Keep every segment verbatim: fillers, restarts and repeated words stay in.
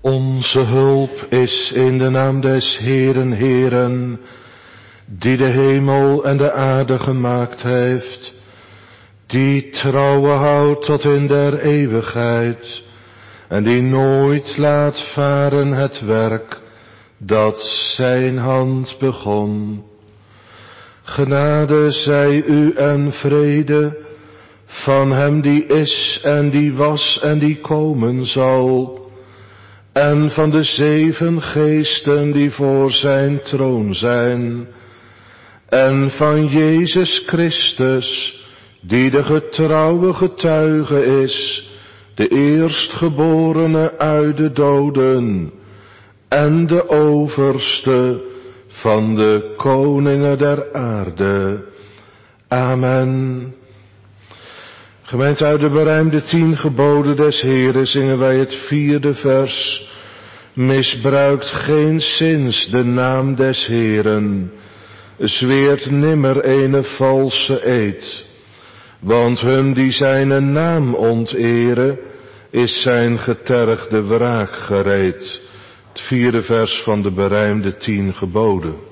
Onze hulp is in de naam des Heeren, Heeren, die de hemel en de aarde gemaakt heeft, die trouwe houdt tot in der eeuwigheid, en die nooit laat varen het werk dat zijn hand begon. Genade zij u en vrede van hem die is en die was en die komen zal, en van de zeven geesten die voor zijn troon zijn, en van Jezus Christus, die de getrouwe getuige is, de eerstgeborene uit de doden, en de overste van de koningen der aarde. Amen. Gemeente, uit de berijmde tien geboden des Heeren zingen wij het vierde vers. Misbruikt geenszins de naam des Heeren, zweert nimmer ene valse eed, want hun die zijn naam onteren, is zijn getergde wraak gereed. Het vierde vers van de berijmde tien geboden.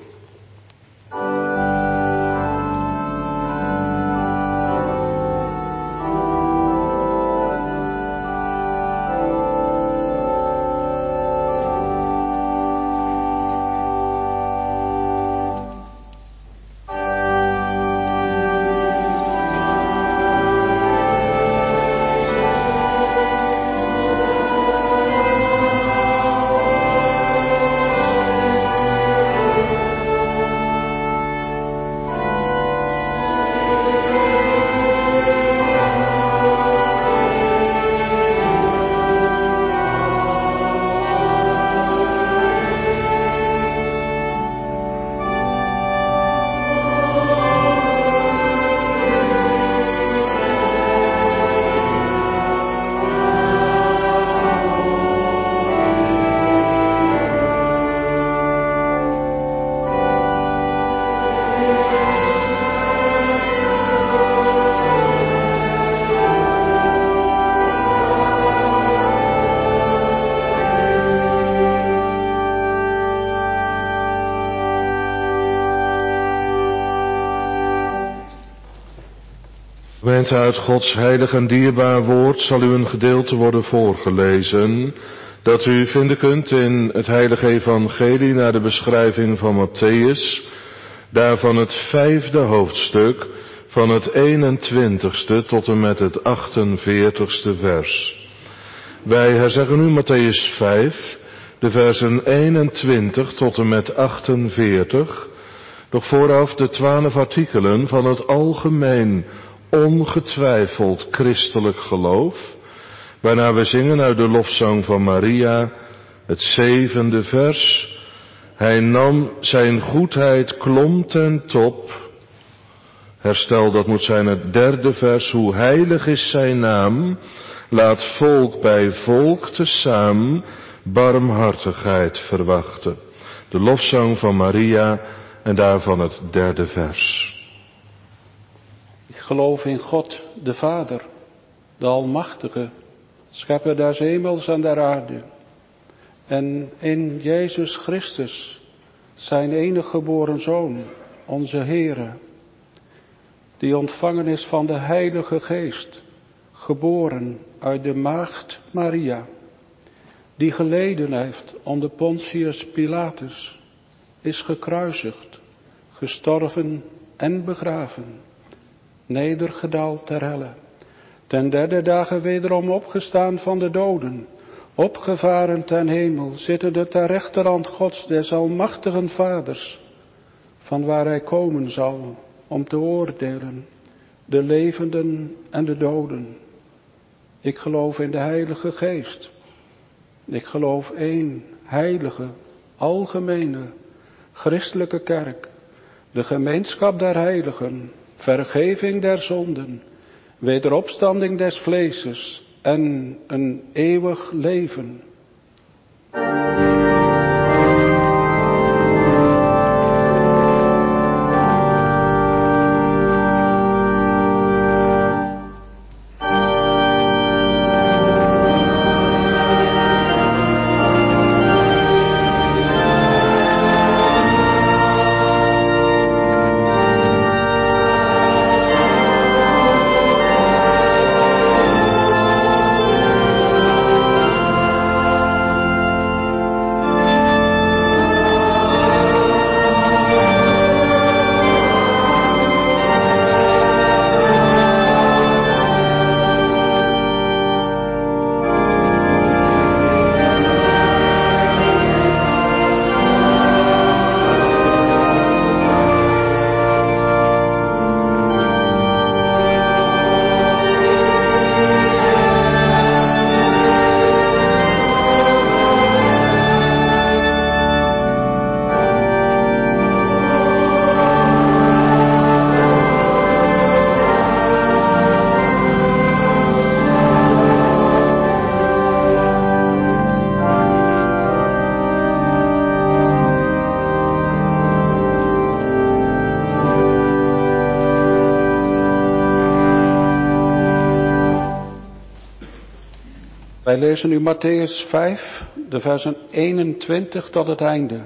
Uit Gods heilig en dierbaar woord zal u een gedeelte worden voorgelezen, dat u vinden kunt in het heilige evangelie naar de beschrijving van Matthäus, daarvan het vijfde hoofdstuk, van het eenentwintigste tot en met het achtenveertigste vers. Wij herzeggen nu Matthäus vijf, de versen eenentwintig tot en met achtenveertig, doch vooraf de twaalf artikelen van het algemeen ongetwijfeld christelijk geloof, waarna we zingen uit de lofzang van Maria, het zevende vers. Hij nam zijn goedheid klom ten top. Herstel, dat moet zijn het derde vers. Hoe heilig is zijn naam, laat volk bij volk tezaam barmhartigheid verwachten. De lofzang van Maria en daarvan het derde vers. Ik geloof in God, de Vader, de Almachtige, schepper des hemels en der aarde. En in Jezus Christus, zijn enige geboren Zoon, onze Heere, die ontvangen is van de Heilige Geest, geboren uit de maagd Maria, die geleden heeft onder Pontius Pilatus, is gekruisigd, gestorven en begraven, nedergedaald ter helle, ten derde dagen wederom opgestaan van de doden, opgevaren ten hemel, zittende ter rechterhand Gods des almachtigen Vaders, van waar hij komen zal om te oordelen de levenden en de doden. Ik geloof in de Heilige Geest. Ik geloof één heilige, algemene, christelijke kerk, de gemeenschap der heiligen, vergeving der zonden, wederopstanding des vleeses en een eeuwig leven. Wij lezen nu Mattheüs vijf, de versen eenentwintig tot het einde.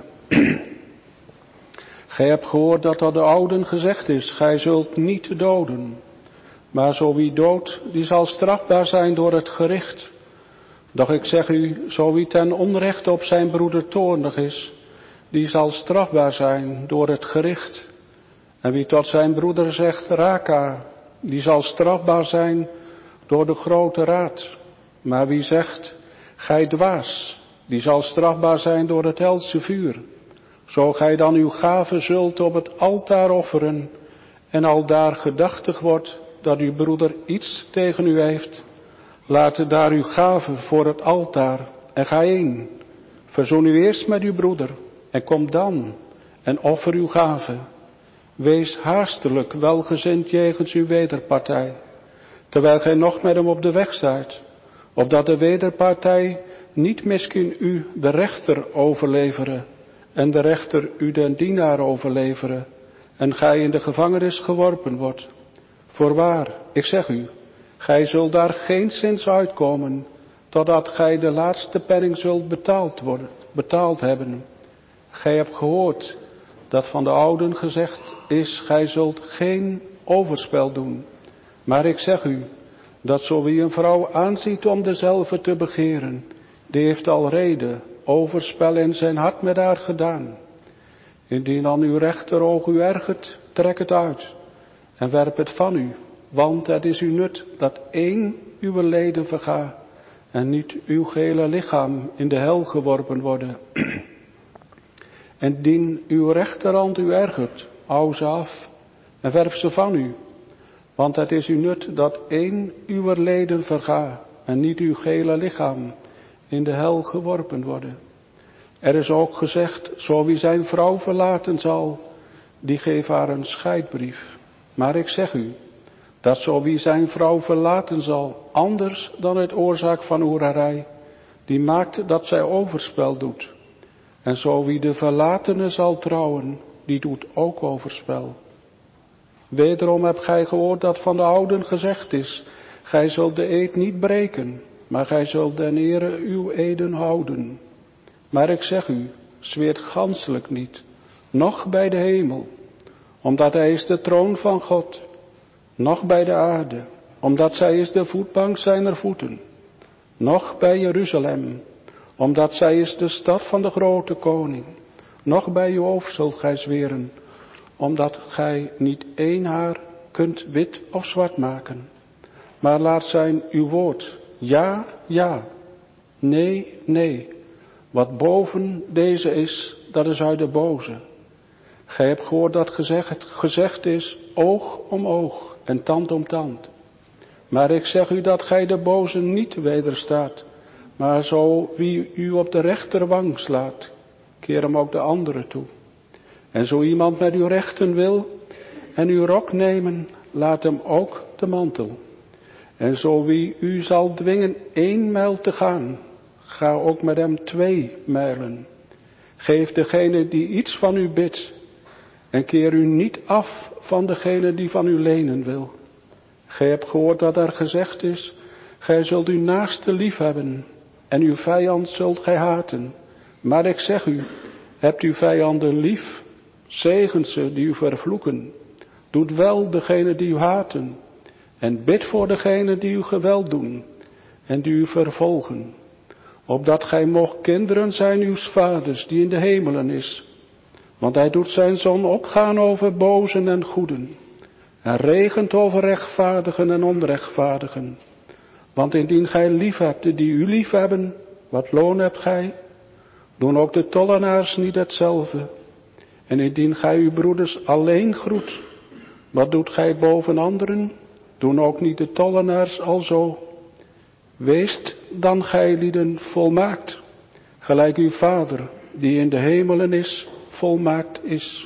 Gij hebt gehoord dat door de ouden gezegd is, gij zult niet doden. Maar zo wie doodt, die zal strafbaar zijn door het gericht. Doch ik zeg u, zo wie ten onrechte op zijn broeder toornig is, die zal strafbaar zijn door het gericht. En wie tot zijn broeder zegt, raka, die zal strafbaar zijn door de grote raad. Maar wie zegt, gij dwaas, die zal strafbaar zijn door het helse vuur. Zo gij dan uw gave zult op het altaar offeren, en aldaar gedachtig wordt dat uw broeder iets tegen u heeft, laat daar uw gave voor het altaar en ga heen. Verzoen u eerst met uw broeder en kom dan en offer uw gave. Wees haastelijk welgezind jegens uw wederpartij, terwijl gij nog met hem op de weg zijt, opdat de wederpartij niet misschien u de rechter overleveren en de rechter u den dienaar overleveren en gij in de gevangenis geworpen wordt. Voorwaar, ik zeg u, gij zult daar geenszins uitkomen, totdat gij de laatste penning zult betaald worden, betaald hebben. Gij hebt gehoord dat van de ouden gezegd is, gij zult geen overspel doen. Maar ik zeg u, dat zo wie een vrouw aanziet om dezelve te begeren, die heeft al reden overspel in zijn hart met haar gedaan. Indien dan uw rechteroog u ergert, trek het uit en werp het van u, want het is uw nut dat één uw leden verga en niet uw gehele lichaam in de hel geworpen worden. En indien uw rechterhand u ergert, hou ze af en werp ze van u, want het is uw nut dat één uw leden verga en niet uw gehele lichaam in de hel geworpen worden. Er is ook gezegd, zo wie zijn vrouw verlaten zal, die geeft haar een scheidbrief. Maar ik zeg u, dat zo wie zijn vrouw verlaten zal, anders dan het oorzaak van hoererij, die maakt dat zij overspel doet. En zo wie de verlatene zal trouwen, die doet ook overspel. Wederom hebt gij gehoord dat van de ouden gezegd is, gij zult de eed niet breken, maar gij zult den ere uw eden houden. Maar ik zeg u, zweert ganselijk niet, noch bij de hemel, omdat hij is de troon van God, noch bij de aarde, omdat zij is de voetbank zijner voeten, noch bij Jeruzalem, omdat zij is de stad van de grote koning, noch bij uw hoofd zult gij zweren, omdat gij niet één haar kunt wit of zwart maken. Maar laat zijn uw woord, ja, ja, nee, nee. Wat boven deze is, dat is uit de boze. Gij hebt gehoord dat gezegd, gezegd is, oog om oog en tand om tand. Maar ik zeg u dat gij de boze niet wederstaat, maar zo wie u op de rechterwang slaat, keer hem ook de andere toe. En zo iemand met uw rechten wil en uw rok nemen, laat hem ook de mantel. En zo wie u zal dwingen één mijl te gaan, ga ook met hem twee mijlen. Geef degene die iets van u bidt en keer u niet af van degene die van u lenen wil. Gij hebt gehoord dat er gezegd is, gij zult uw naaste lief hebben en uw vijand zult gij haten. Maar ik zeg u, hebt uw vijanden lief, zegent ze die u vervloeken. Doet wel degene die u haten en bid voor degene die u geweld doen en die u vervolgen. Opdat gij mocht kinderen zijn uws vaders die in de hemelen is. Want hij doet zijn zon opgaan over bozen en goeden. En regent over rechtvaardigen en onrechtvaardigen. Want indien gij lief hebt die u lief hebben, wat loon hebt gij? Doen ook de tollenaars niet hetzelfde? En indien gij uw broeders alleen groet, wat doet gij boven anderen? Doen ook niet de tollenaars alzo? Weest dan gij lieden volmaakt, gelijk uw Vader, die in de hemelen is, volmaakt is.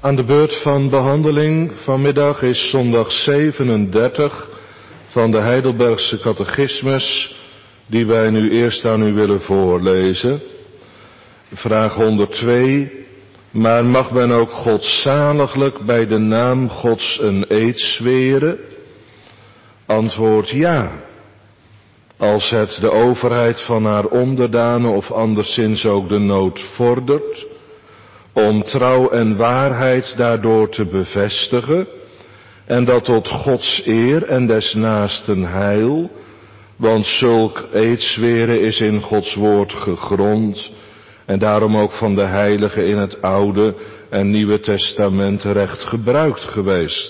Aan de beurt van behandeling vanmiddag is zondag zevenendertig van de Heidelbergse catechismus, die wij nu eerst aan u willen voorlezen. Vraag honderdtwee. Maar mag men ook godzaliglijk bij de naam Gods een eed zweren? Antwoord ja. Als het de overheid van haar onderdanen of anderszins ook de nood vordert, om trouw en waarheid daardoor te bevestigen, en dat tot Gods eer en des naasten heil, want zulk eedzweren is in Gods woord gegrond, en daarom ook van de heiligen in het Oude en Nieuwe Testament recht gebruikt geweest.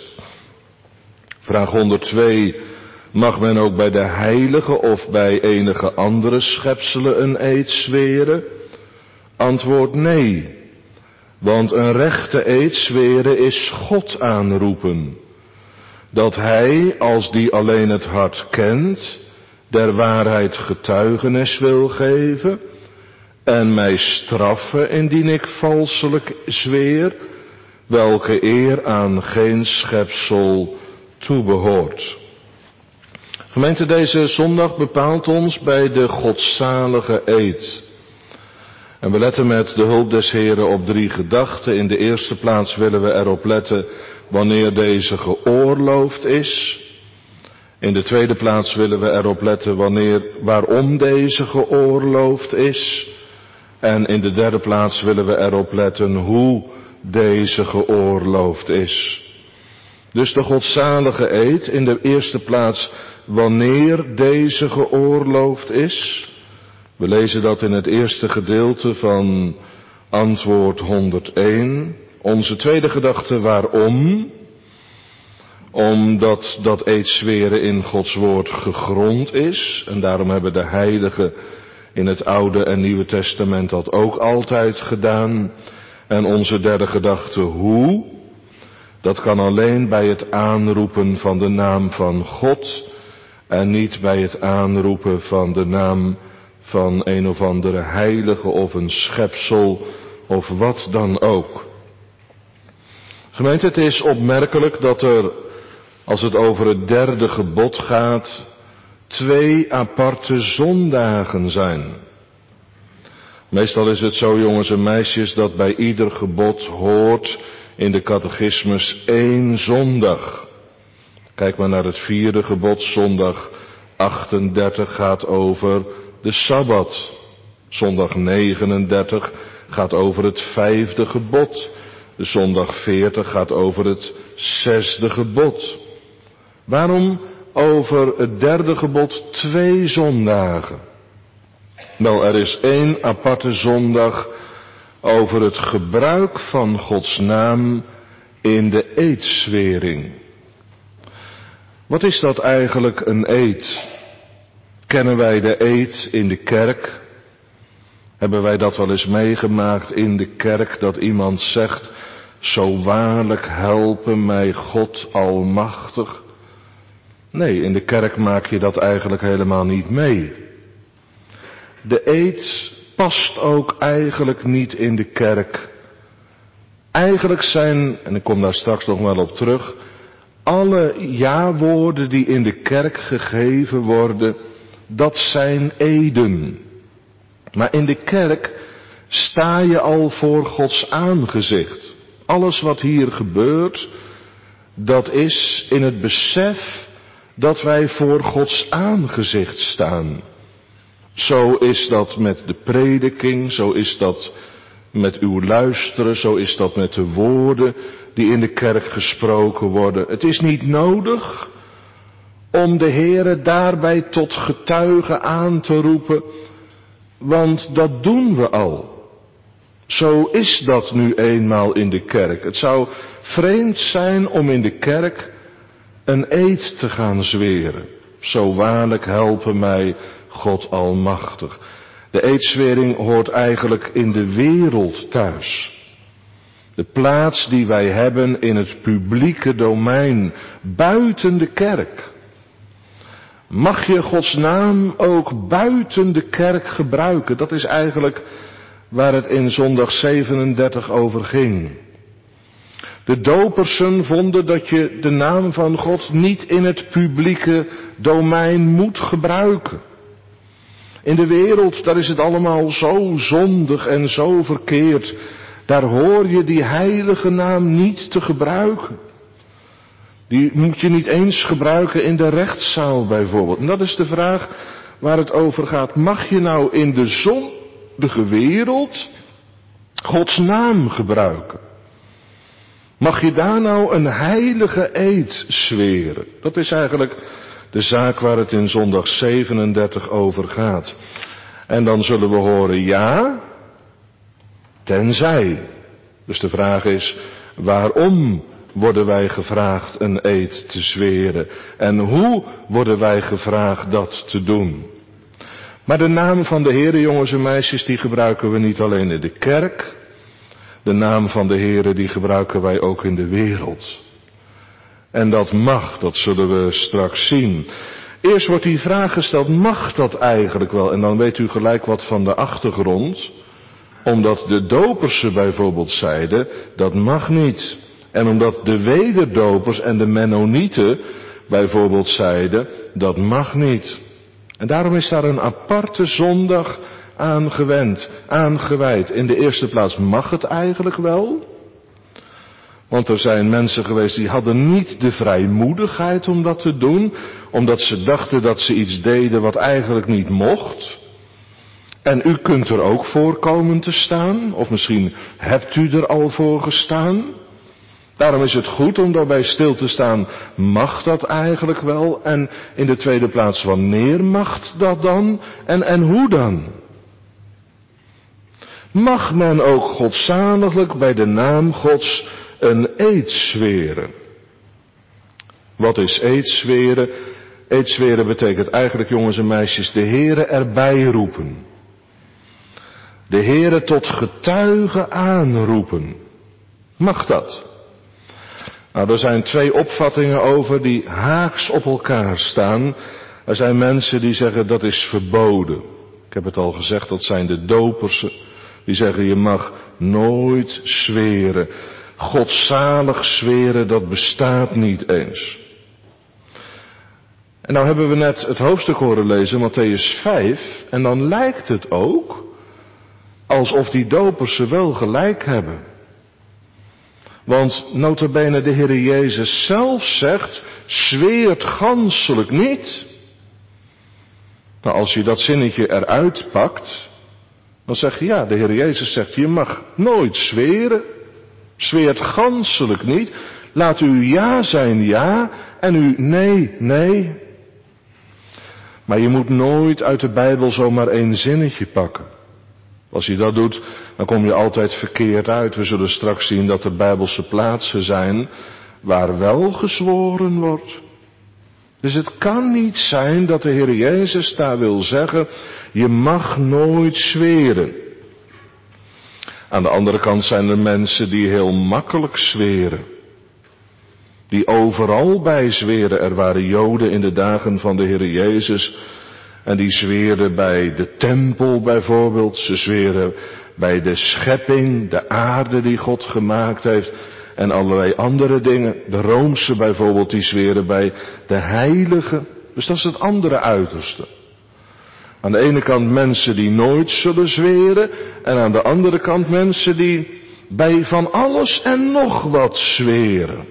Vraag honderdtwee. Mag men ook bij de heiligen of bij enige andere schepselen een eed zweren? Antwoord nee. Want een rechte eed zweren is God aanroepen. Dat hij, als die alleen het hart kent, der waarheid getuigenis wil geven, en mij straffen indien ik valselijk zweer, welke eer aan geen schepsel toebehoort. Gemeente, deze zondag bepaalt ons bij de godzalige eed. En we letten met de hulp des Heren op drie gedachten. In de eerste plaats willen we erop letten wanneer deze geoorloofd is. In de tweede plaats willen we erop letten wanneer, waarom deze geoorloofd is. En in de derde plaats willen we erop letten hoe deze geoorloofd is. Dus de godzalige eed, in de eerste plaats wanneer deze geoorloofd is. We lezen dat in het eerste gedeelte van antwoord honderdéén. Onze tweede gedachte, waarom? Omdat dat eedzweren in Gods woord gegrond is. En daarom hebben de heiligen in het Oude en Nieuwe Testament dat ook altijd gedaan. En onze derde gedachte, hoe? Dat kan alleen bij het aanroepen van de naam van God en niet bij het aanroepen van de naam van een of andere heilige of een schepsel of wat dan ook. Gemeente, het is opmerkelijk dat er, als het over het derde gebod gaat, twee aparte zondagen zijn. Meestal is het zo, jongens en meisjes, dat bij ieder gebod hoort in de catechismus één zondag. Kijk maar naar het vierde gebod, zondag achtendertig gaat over de Sabbat. Zondag negenendertig gaat over het vijfde gebod. De zondag veertig gaat over het zesde gebod. Waarom over het derde gebod twee zondagen? Wel, er is één aparte zondag over het gebruik van Gods naam in de eedzwering. Wat is dat eigenlijk, een eed? Kennen wij de eed in de kerk? Hebben wij dat wel eens meegemaakt in de kerk, dat iemand zegt, zo waarlijk helpen mij God almachtig? Nee, in de kerk maak je dat eigenlijk helemaal niet mee. De eed past ook eigenlijk niet in de kerk. Eigenlijk zijn, en ik kom daar straks nog wel op terug, alle ja-woorden die in de kerk gegeven worden, dat zijn eden. Maar in de kerk sta je al voor Gods aangezicht. Alles wat hier gebeurt, dat is in het besef dat wij voor Gods aangezicht staan. Zo is dat met de prediking, zo is dat met uw luisteren, zo is dat met de woorden die in de kerk gesproken worden. Het is niet nodig om de Heere daarbij tot getuige aan te roepen, want dat doen we al. Zo is dat nu eenmaal in de kerk. Het zou vreemd zijn om in de kerk een eed te gaan zweren. Zo waarlijk helpen mij God almachtig. De eedzwering hoort eigenlijk in de wereld thuis. De plaats die wij hebben in het publieke domein, buiten de kerk. Mag je Gods naam ook buiten de kerk gebruiken? Dat is eigenlijk waar het in zondag zevenendertig over ging. De dopersen vonden dat je de naam van God niet in het publieke domein moet gebruiken. In de wereld, daar is het allemaal zo zondig en zo verkeerd. Daar hoor je die heilige naam niet te gebruiken. Die moet je niet eens gebruiken in de rechtszaal bijvoorbeeld. En dat is de vraag waar het over gaat. Mag je nou in de zondige wereld Gods naam gebruiken? Mag je daar nou een heilige eed zweren? Dat is eigenlijk de zaak waar het in zondag zevenendertig over gaat. En dan zullen we horen ja, tenzij. Dus de vraag is, waarom worden wij gevraagd een eed te zweren? En hoe worden wij gevraagd dat te doen? Maar de naam van de Heere, jongens en meisjes, die gebruiken we niet alleen in de kerk. De naam van de Heere, die gebruiken wij ook in de wereld. En dat mag, dat zullen we straks zien. Eerst wordt die vraag gesteld, mag dat eigenlijk wel? En dan weet u gelijk wat van de achtergrond. Omdat de dopersen bijvoorbeeld zeiden, dat mag niet. En omdat de wederdopers en de Mennonieten bijvoorbeeld zeiden, dat mag niet. En daarom is daar een aparte zondag aan gewend, aan gewijd. In de eerste plaats mag het eigenlijk wel. Want er zijn mensen geweest die hadden niet de vrijmoedigheid om dat te doen. Omdat ze dachten dat ze iets deden wat eigenlijk niet mocht. En u kunt er ook voor komen te staan. Of misschien hebt u er al voor gestaan. Daarom is het goed om daarbij stil te staan. Mag dat eigenlijk wel? En in de tweede plaats, wanneer mag dat dan? En, en hoe dan? Mag men ook godzaliglijk bij de naam Gods een eed zweren? Wat is eed zweren? Eed zweren betekent eigenlijk, jongens en meisjes, de Heere erbij roepen. De Heere tot getuige aanroepen. Mag dat? Nou, er zijn twee opvattingen over die haaks op elkaar staan. Er zijn mensen die zeggen dat is verboden. Ik heb het al gezegd, dat zijn de dopersen. Die zeggen je mag nooit zweren. Godzalig zweren, dat bestaat niet eens. En nou hebben we net het hoofdstuk horen lezen, Matthäus vijf. En dan lijkt het ook alsof die dopersen wel gelijk hebben. Want nota bene de Heer Jezus zelf zegt, zweert ganselijk niet. Nou, als je dat zinnetje eruit pakt, dan zeg je ja, de Heer Jezus zegt, je mag nooit zweren. Zweert ganselijk niet. Laat uw ja zijn ja en uw nee, nee. Maar je moet nooit uit de Bijbel zomaar één zinnetje pakken. Als je dat doet, dan kom je altijd verkeerd uit. We zullen straks zien dat er Bijbelse plaatsen zijn waar wel gezworen wordt. Dus het kan niet zijn dat de Heer Jezus daar wil zeggen, je mag nooit zweren. Aan de andere kant zijn er mensen die heel makkelijk zweren. Die overal bij zweren. Er waren Joden in de dagen van de Heer Jezus. En die zweerden bij de tempel bijvoorbeeld. Ze zweren bij de schepping, de aarde die God gemaakt heeft. En allerlei andere dingen. De Roomse bijvoorbeeld, die zweren bij de heilige. Dus dat is het andere uiterste. Aan de ene kant mensen die nooit zullen zweren. En aan de andere kant mensen die bij van alles en nog wat zweren.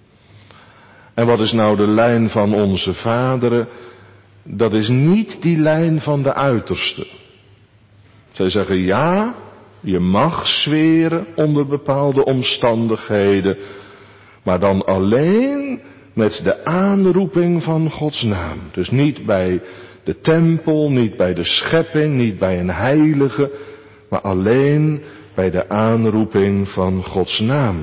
En wat is nou de lijn van onze vaderen? Dat is niet die lijn van de uiterste. Zij zeggen ja, je mag zweren onder bepaalde omstandigheden. Maar dan alleen met de aanroeping van Gods naam. Dus niet bij de tempel, niet bij de schepping, niet bij een heilige. Maar alleen bij de aanroeping van Gods naam.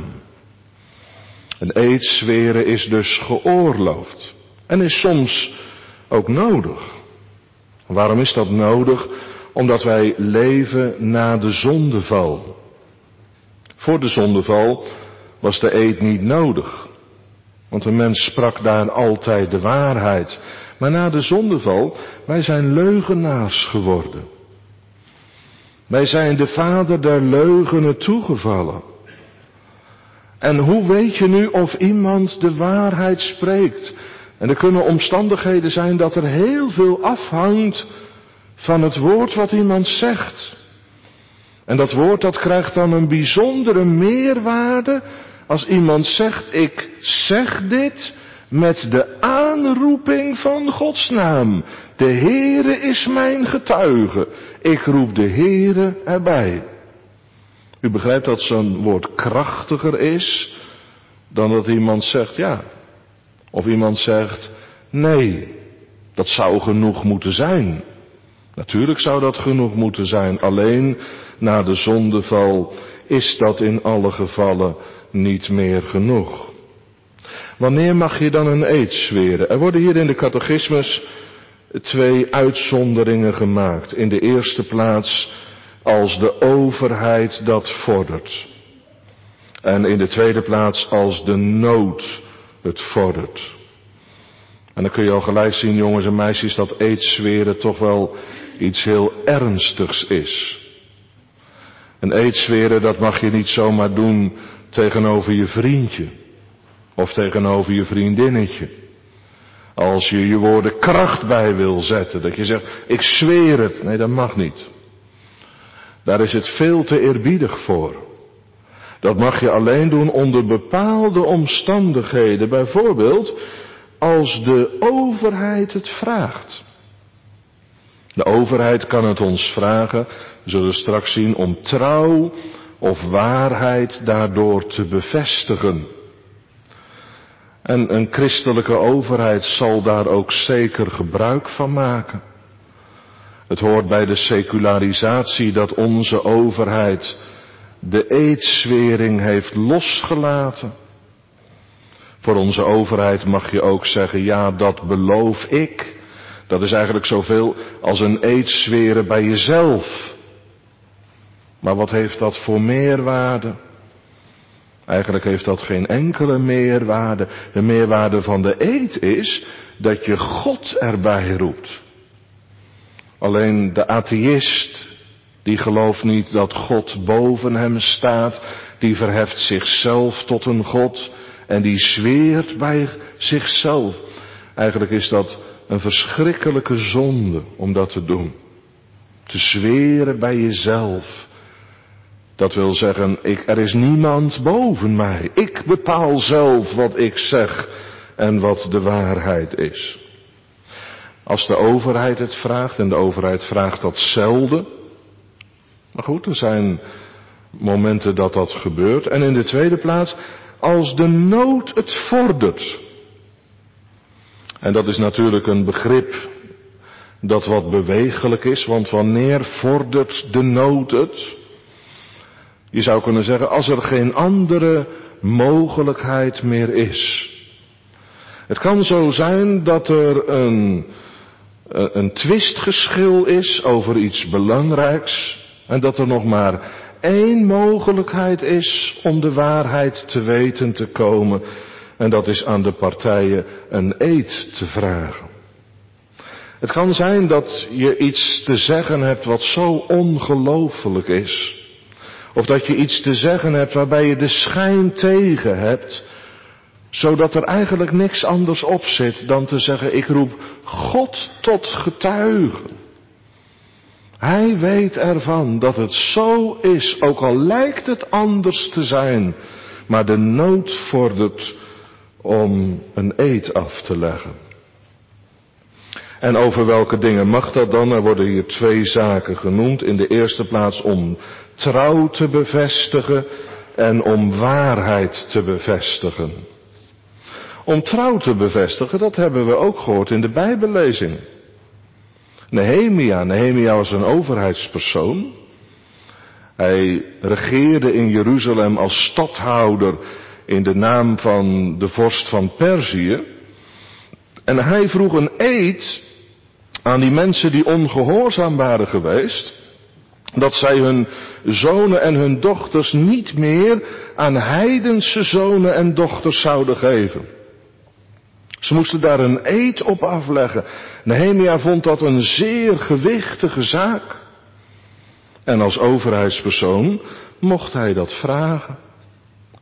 Een eed zweren is dus geoorloofd. En is soms ook nodig. Waarom is dat nodig? Omdat wij leven na de zondeval. Voor de zondeval was de eed niet nodig. Want een mens sprak daar altijd de waarheid. Maar na de zondeval, wij zijn leugenaars geworden. Wij zijn de vader der leugenen toegevallen. En hoe weet je nu of iemand de waarheid spreekt? En er kunnen omstandigheden zijn dat er heel veel afhangt van het woord wat iemand zegt. En dat woord dat krijgt dan een bijzondere meerwaarde als iemand zegt, ik zeg dit met de aanroeping van Gods naam. De Heere is mijn getuige. Ik roep de Heere erbij. U begrijpt dat zo'n woord krachtiger is dan dat iemand zegt ja. Of iemand zegt nee, dat zou genoeg moeten zijn. Natuurlijk zou dat genoeg moeten zijn. Alleen na de zondeval is dat in alle gevallen niet meer genoeg. Wanneer mag je dan een eed zweren? Er worden hier in de catechismus twee uitzonderingen gemaakt. In de eerste plaats als de overheid dat vordert. En in de tweede plaats als de nood het vordert. En dan kun je al gelijk zien, jongens en meisjes, dat eedzweren toch wel iets heel ernstigs is. Een eedzweren, dat mag je niet zomaar doen tegenover je vriendje. Of tegenover je vriendinnetje. Als je je woorden kracht bij wil zetten. Dat je zegt, ik zweer het. Nee, dat mag niet. Daar is het veel te eerbiedig voor. Dat mag je alleen doen onder bepaalde omstandigheden. Bijvoorbeeld als de overheid het vraagt. De overheid kan het ons vragen, we zullen straks zien, om trouw of waarheid daardoor te bevestigen. En een christelijke overheid zal daar ook zeker gebruik van maken. Het hoort bij de secularisatie dat onze overheid de eedzwering heeft losgelaten. Voor onze overheid mag je ook zeggen, ja, dat beloof ik. Dat is eigenlijk zoveel als een eed zweren bij jezelf. Maar wat heeft dat voor meerwaarde? Eigenlijk heeft dat geen enkele meerwaarde. De meerwaarde van de eed is dat je God erbij roept. Alleen de atheïst, die gelooft niet dat God boven hem staat. Die verheft zichzelf tot een God en die zweert bij zichzelf. Eigenlijk is dat een verschrikkelijke zonde om dat te doen. Te zweren bij jezelf. Dat wil zeggen, ik, er is niemand boven mij. Ik bepaal zelf wat ik zeg en wat de waarheid is. Als de overheid het vraagt, en de overheid vraagt dat zelden. Maar goed, er zijn momenten dat dat gebeurt. En in de tweede plaats, als de nood het vordert. En dat is natuurlijk een begrip dat wat bewegelijk is, want wanneer vordert de nood het? Je zou kunnen zeggen, als er geen andere mogelijkheid meer is. Het kan zo zijn dat er een, een twistgeschil is over iets belangrijks en dat er nog maar één mogelijkheid is om de waarheid te weten te komen. En dat is aan de partijen een eed te vragen. Het kan zijn dat je iets te zeggen hebt wat zo ongelooflijk is. Of dat je iets te zeggen hebt waarbij je de schijn tegen hebt. Zodat er eigenlijk niks anders op zit dan te zeggen, ik roep God tot getuige. Hij weet ervan dat het zo is, ook al lijkt het anders te zijn. Maar de nood vordert om een eed af te leggen. En over welke dingen mag dat dan? Er worden hier twee zaken genoemd. In de eerste plaats om trouw te bevestigen en om waarheid te bevestigen. Om trouw te bevestigen, dat hebben we ook gehoord in de Bijbellezing. Nehemia, Nehemia was een overheidspersoon. Hij regeerde in Jeruzalem als stadhouder in de naam van de vorst van Perzië. En hij vroeg een eed aan die mensen die ongehoorzaam waren geweest, dat zij hun zonen en hun dochters niet meer aan heidense zonen en dochters zouden geven. Ze moesten daar een eed op afleggen. Nehemia vond dat een zeer gewichtige zaak. En als overheidspersoon mocht hij dat vragen.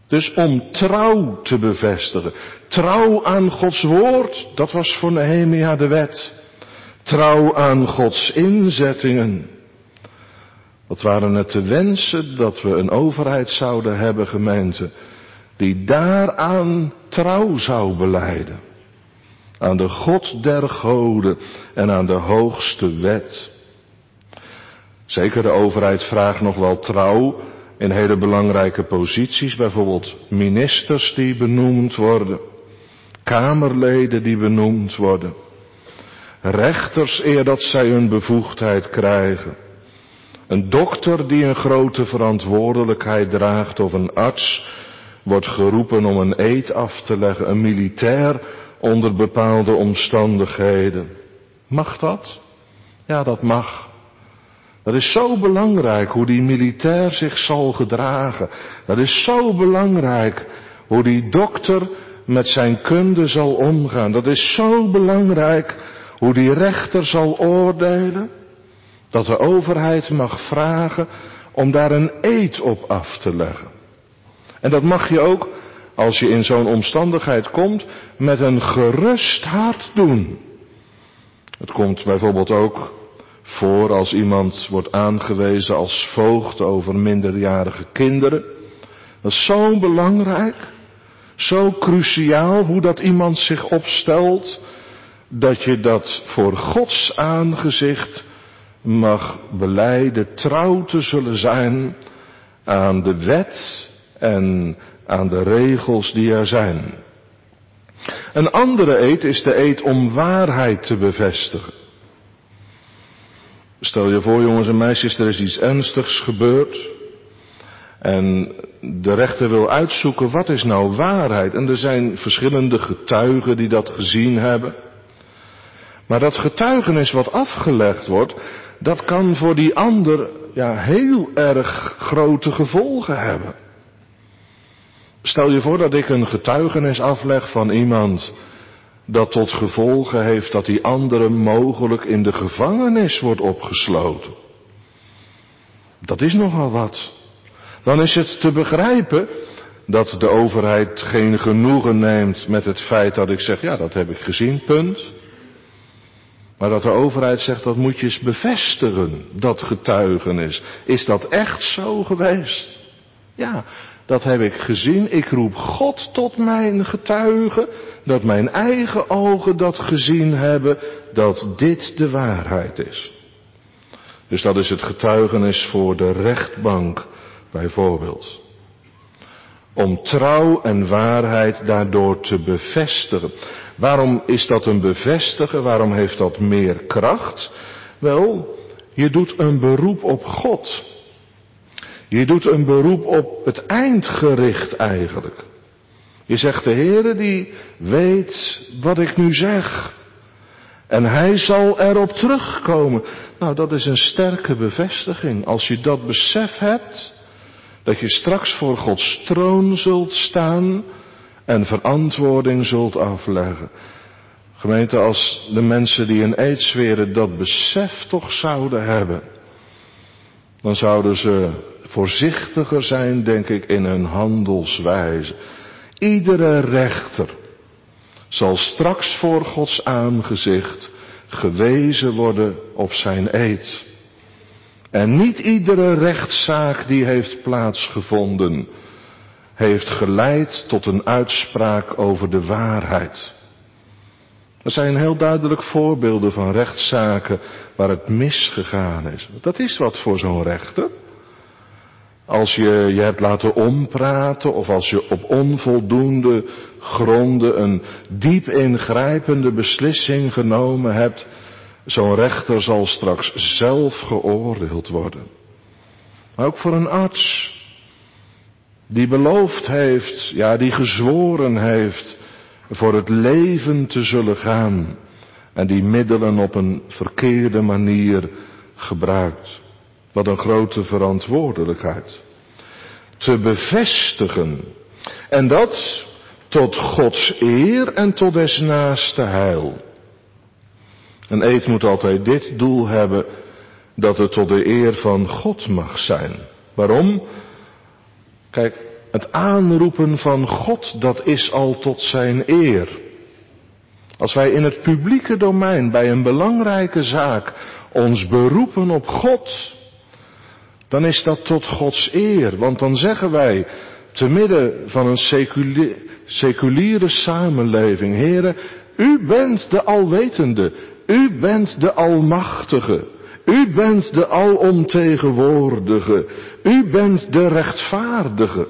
Dus om trouw te bevestigen. Trouw aan Gods woord, dat was voor Nehemia de wet. Trouw aan Gods inzettingen. Wat waren het te wensen dat we een overheid zouden hebben, gemeente, die daaraan trouw zou belijden. Aan de God der goden en aan de hoogste wet. Zeker de overheid vraagt nog wel trouw in hele belangrijke posities, bijvoorbeeld ministers die benoemd worden, kamerleden die benoemd worden, rechters eer dat zij hun bevoegdheid krijgen, een dokter die een grote verantwoordelijkheid draagt of een arts wordt geroepen om een eed af te leggen, een militair onder bepaalde omstandigheden. Mag dat? Ja, dat mag. Dat is zo belangrijk hoe die militair zich zal gedragen. Dat is zo belangrijk hoe die dokter met zijn kunde zal omgaan. Dat is zo belangrijk hoe die rechter zal oordelen. Dat de overheid mag vragen om daar een eed op af te leggen. En dat mag je ook, als je in zo'n omstandigheid komt, met een gerust hart doen. Het komt bijvoorbeeld ook voor als iemand wordt aangewezen als voogd over minderjarige kinderen. Dat is zo belangrijk, zo cruciaal hoe dat iemand zich opstelt, dat je dat voor Gods aangezicht mag belijden trouw te zullen zijn aan de wet en aan de regels die er zijn. Een andere eed is de eed om waarheid te bevestigen. Stel je voor, jongens en meisjes, er is iets ernstigs gebeurd. En de rechter wil uitzoeken, wat is nou waarheid? En er zijn verschillende getuigen die dat gezien hebben. Maar dat getuigenis wat afgelegd wordt, dat kan voor die ander ja, heel erg grote gevolgen hebben. Stel je voor dat ik een getuigenis afleg van iemand dat tot gevolgen heeft dat die andere mogelijk in de gevangenis wordt opgesloten. Dat is nogal wat. Dan is het te begrijpen dat de overheid geen genoegen neemt met het feit dat ik zeg, ja, dat heb ik gezien, punt. Maar dat de overheid zegt, dat moet je eens bevestigen, dat getuigenis. Is dat echt zo geweest? Ja, dat heb ik gezien. Ik roep God tot mijn getuige, dat mijn eigen ogen dat gezien hebben, dat dit de waarheid is. Dus dat is het getuigenis voor de rechtbank, bijvoorbeeld. Om trouw en waarheid daardoor te bevestigen. Waarom is dat een bevestigen? Waarom heeft dat meer kracht? Wel, je doet een beroep op God. Je doet een beroep op het eindgericht eigenlijk. Je zegt, de Heere die weet wat ik nu zeg. En hij zal erop terugkomen. Nou, dat is een sterke bevestiging. Als je dat besef hebt, dat je straks voor Gods troon zult staan en verantwoording zult afleggen. Gemeente, als de mensen die een eed zweren dat besef toch zouden hebben, dan zouden ze voorzichtiger zijn, denk ik, in hun handelswijze. Iedere rechter zal straks voor Gods aangezicht gewezen worden op zijn eed. En niet iedere rechtszaak die heeft plaatsgevonden, heeft geleid tot een uitspraak over de waarheid. Er zijn heel duidelijk voorbeelden van rechtszaken waar het misgegaan is. Dat is wat voor zo'n rechter. Als je je hebt laten ompraten of als je op onvoldoende gronden een diep ingrijpende beslissing genomen hebt, zo'n rechter zal straks zelf geoordeeld worden. Maar ook voor een arts die beloofd heeft, ja die gezworen heeft voor het leven te zullen gaan en die middelen op een verkeerde manier gebruikt. Wat een grote verantwoordelijkheid. Te bevestigen. En dat tot Gods eer en tot des naaste heil. Een eed moet altijd dit doel hebben, dat het tot de eer van God mag zijn. Waarom? Kijk, Het aanroepen van God, dat is al tot zijn eer. Als wij in het publieke domein bij een belangrijke zaak ons beroepen op God, dan is dat tot Gods eer. Want dan zeggen wij, te midden van een seculiere, seculiere samenleving, Heere, u bent de alwetende, u bent de almachtige, u bent de alomtegenwoordige, u bent de rechtvaardige.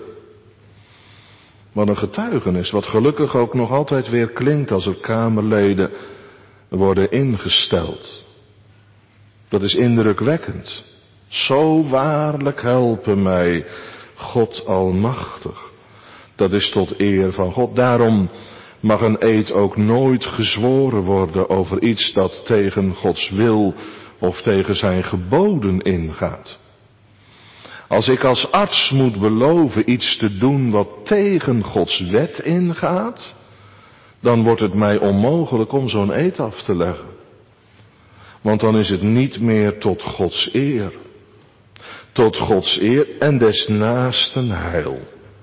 Wat een getuigenis, wat gelukkig ook nog altijd weer klinkt als er Kamerleden worden ingesteld. Dat is indrukwekkend. Zo waarlijk helpen mij, God almachtig. Dat is tot eer van God. Daarom mag een eed ook nooit gezworen worden over iets dat tegen Gods wil of tegen zijn geboden ingaat. Als ik als arts moet beloven iets te doen wat tegen Gods wet ingaat, dan wordt het mij onmogelijk om zo'n eed af te leggen. Want dan is het niet meer tot Gods eer. Tot Gods eer en des naasten heil.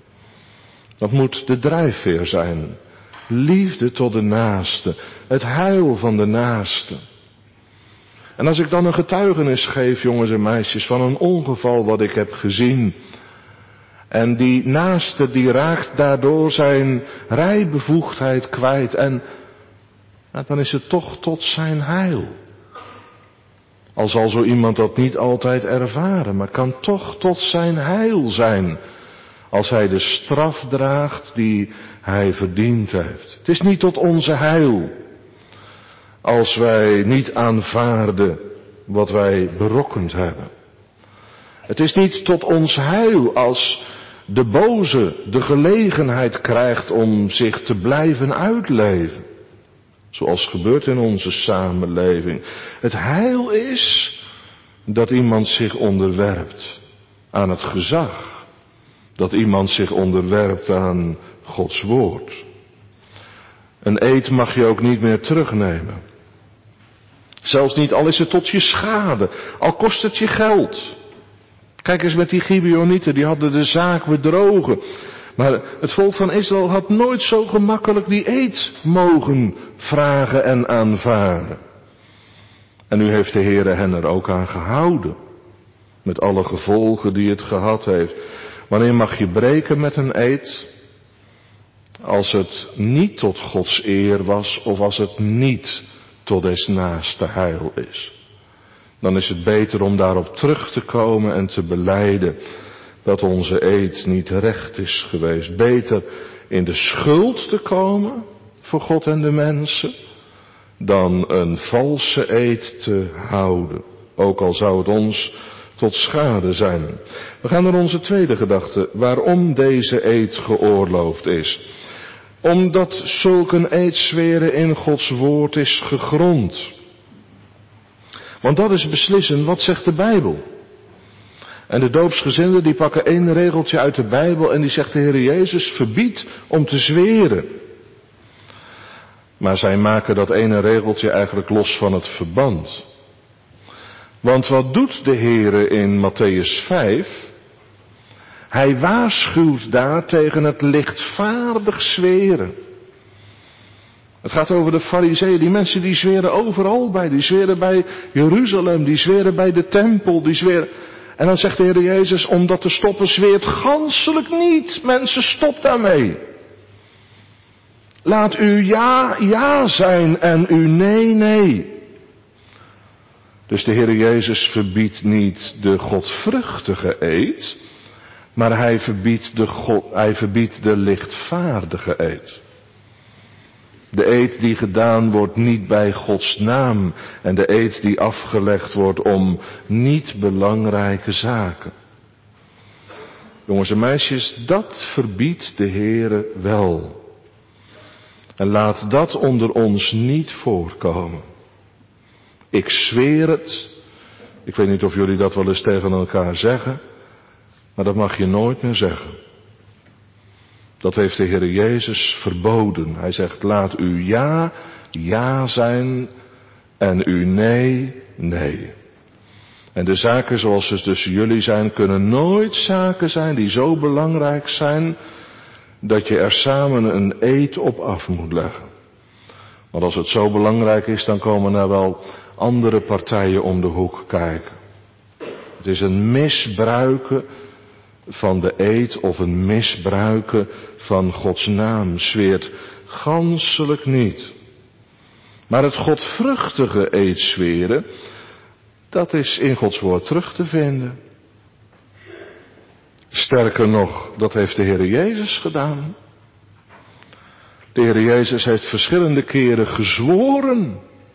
Dat moet de drijfveer zijn. Liefde tot de naaste. Het heil van de naaste. En als ik dan een getuigenis geef, jongens en meisjes, van een ongeval wat ik heb gezien. En die naaste die raakt daardoor zijn rijbevoegdheid kwijt. En nou, dan is het toch tot zijn heil. Al zal zo iemand dat niet altijd ervaren, maar kan toch tot zijn heil zijn. Als hij de straf draagt die hij verdiend heeft. Het is niet tot onze heil. Als wij niet aanvaarden wat wij berokkend hebben. Het is niet tot ons heil als de boze de gelegenheid krijgt om zich te blijven uitleven. Zoals gebeurt in onze samenleving. Het heil is dat iemand zich onderwerpt aan het gezag. Dat iemand zich onderwerpt aan Gods woord. Een eed mag je ook niet meer terugnemen. Zelfs niet al is het tot je schade, al kost het je geld. Kijk eens met die Gibeonieten, die hadden de zaak bedrogen. Maar het volk van Israël had nooit zo gemakkelijk die eed mogen vragen en aanvaarden. En nu heeft de Heere hen er ook aan gehouden. Met alle gevolgen die het gehad heeft. Wanneer mag je breken met een eed? Als het niet tot Gods eer was of als het niet tot des naaste heil is. Dan is het beter om daarop terug te komen en te belijden dat onze eed niet recht is geweest. Beter in de schuld te komen voor God en de mensen dan een valse eed te houden. Ook al zou het ons tot schade zijn. We gaan naar onze tweede gedachte. Waarom deze eed geoorloofd is. Omdat zulk een eed zweren in Gods woord is gegrond. Want dat is beslissen, wat zegt de Bijbel? En de doopsgezinden die pakken één regeltje uit de Bijbel en die zegt de Heer Jezus verbiedt om te zweren. Maar zij maken dat ene regeltje eigenlijk los van het verband. Want wat doet de Heer in Mattheüs vijf? Hij waarschuwt daar tegen het lichtvaardig zweren. Het gaat over de Farizeeën, die mensen die zweren overal bij. Die zweren bij Jeruzalem, die zweren bij de tempel, die zweren... En dan zegt de Heer Jezus, om dat te stoppen, zweert ganselijk niet. Mensen, stop daarmee. Laat u ja, ja zijn en u nee, nee. Dus de Heer Jezus verbiedt niet de godvruchtige eed, maar hij verbiedt de, God, hij verbiedt de lichtvaardige eed. De eed die gedaan wordt niet bij Gods naam en de eed die afgelegd wordt om niet belangrijke zaken. Jongens en meisjes, dat verbiedt de Heere wel. En laat dat onder ons niet voorkomen. Ik zweer het. Ik weet niet of jullie dat wel eens tegen elkaar zeggen, maar dat mag je nooit meer zeggen. Dat heeft de Heer Jezus verboden. Hij zegt, laat u ja, ja zijn en u nee, nee. En de zaken zoals ze tussen jullie zijn, kunnen nooit zaken zijn die zo belangrijk zijn dat je er samen een eed op af moet leggen. Want als het zo belangrijk is, dan komen er wel andere partijen om de hoek kijken. Het is een misbruiken van de eed of een misbruiken van Gods naam, zweert ganselijk niet. Maar het godvruchtige eedzweren, dat is in Gods woord terug te vinden. Sterker nog, dat heeft de Heer Jezus gedaan. De Heer Jezus heeft verschillende keren gezworen.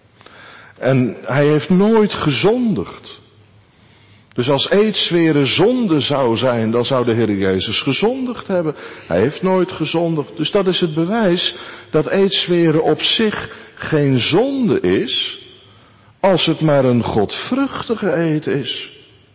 En hij heeft nooit gezondigd. Dus als eedzweren zonde zou zijn, dan zou de Heer Jezus gezondigd hebben. Hij heeft nooit gezondigd. Dus dat is het bewijs dat eedzweren op zich geen zonde is, als het maar een godvruchtige eed is.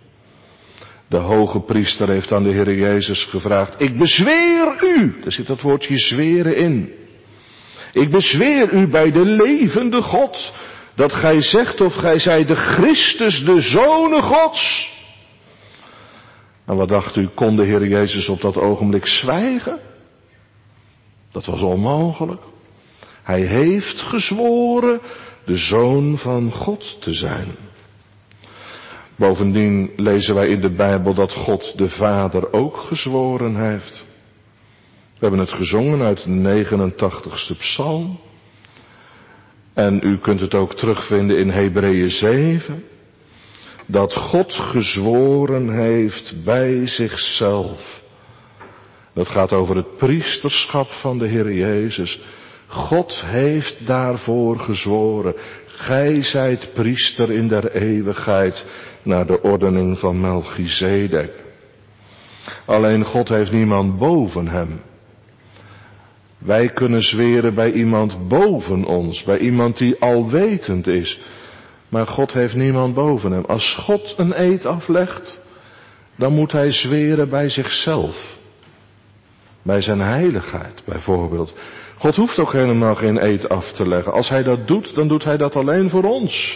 De hoge priester heeft aan de Heer Jezus gevraagd: ik bezweer u, daar zit dat woordje zweren in. Ik bezweer u bij de levende God, dat gij zegt of gij zijt de Christus, de Zoon Gods. En wat dacht u, kon de Heer Jezus op dat ogenblik zwijgen? Dat was onmogelijk. Hij heeft gezworen de Zoon van God te zijn. Bovendien lezen wij in de Bijbel dat God de Vader ook gezworen heeft. We hebben het gezongen uit de negenentachtigste psalm. En u kunt het ook terugvinden in Hebreeën zeven. Dat God gezworen heeft bij zichzelf. Dat gaat over het priesterschap van de Heer Jezus. God heeft daarvoor gezworen. Gij zijt priester in der eeuwigheid naar de ordening van Melchizedek. Alleen God heeft niemand boven hem. Wij kunnen zweren bij iemand boven ons, bij iemand die alwetend is. Maar God heeft niemand boven hem. Als God een eed aflegt, dan moet hij zweren bij zichzelf. Bij zijn heiligheid bijvoorbeeld. God hoeft ook helemaal geen eed af te leggen. Als hij dat doet, dan doet hij dat alleen voor ons.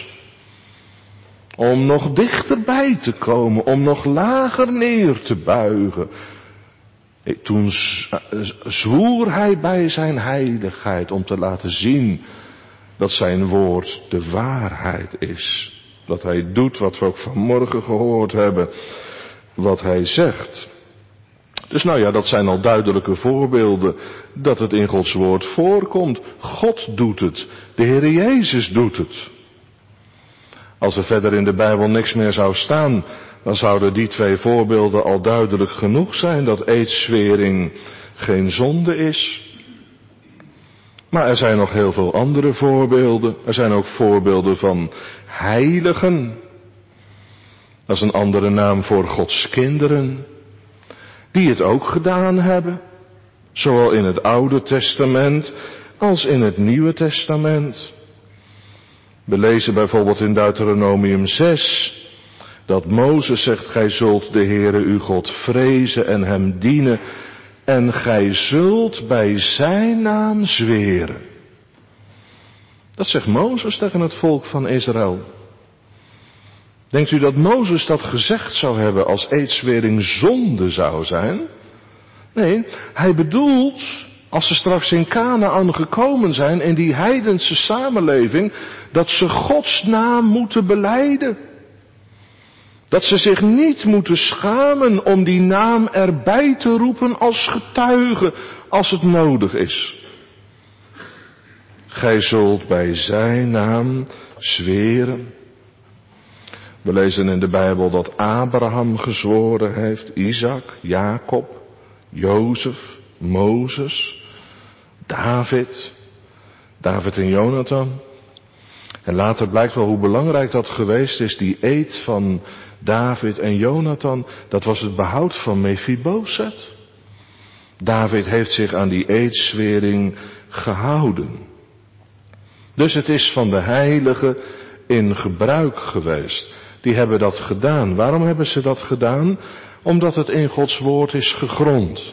Om nog dichterbij te komen, om nog lager neer te buigen. Toen zwoer hij bij zijn heiligheid om te laten zien dat zijn woord de waarheid is. Dat hij doet wat we ook vanmorgen gehoord hebben, wat hij zegt. Dus nou ja, dat zijn al duidelijke voorbeelden dat het in Gods woord voorkomt. God doet het, de Heer Jezus doet het. Als er verder in de Bijbel niks meer zou staan, dan zouden die twee voorbeelden al duidelijk genoeg zijn dat eedzwering geen zonde is. Maar er zijn nog heel veel andere voorbeelden. Er zijn ook voorbeelden van heiligen. Dat is een andere naam voor Gods kinderen. Die het ook gedaan hebben. Zowel in het Oude Testament als in het Nieuwe Testament. We lezen bijvoorbeeld in Deuteronomium zes. Dat Mozes zegt: gij zult de Heere uw God vrezen en hem dienen. En gij zult bij zijn naam zweren. Dat zegt Mozes tegen het volk van Israël. Denkt u dat Mozes dat gezegd zou hebben als eedzwering zonde zou zijn? Nee, hij bedoelt, als ze straks in Kanaän gekomen zijn, in die heidense samenleving, dat ze Gods naam moeten belijden. Dat ze zich niet moeten schamen om die naam erbij te roepen als getuige, als het nodig is. Gij zult bij zijn naam zweren. We lezen in de Bijbel dat Abraham gezworen heeft, Isaac, Jacob, Jozef, Mozes, David, David en Jonathan. En later blijkt wel hoe belangrijk dat geweest is, die eed van David en Jonathan. Dat was het behoud van Mephiboset. David heeft zich aan die eedzwering gehouden. Dus het is van de heiligen in gebruik geweest. Die hebben dat gedaan. Waarom hebben ze dat gedaan? Omdat het in Gods woord is gegrond.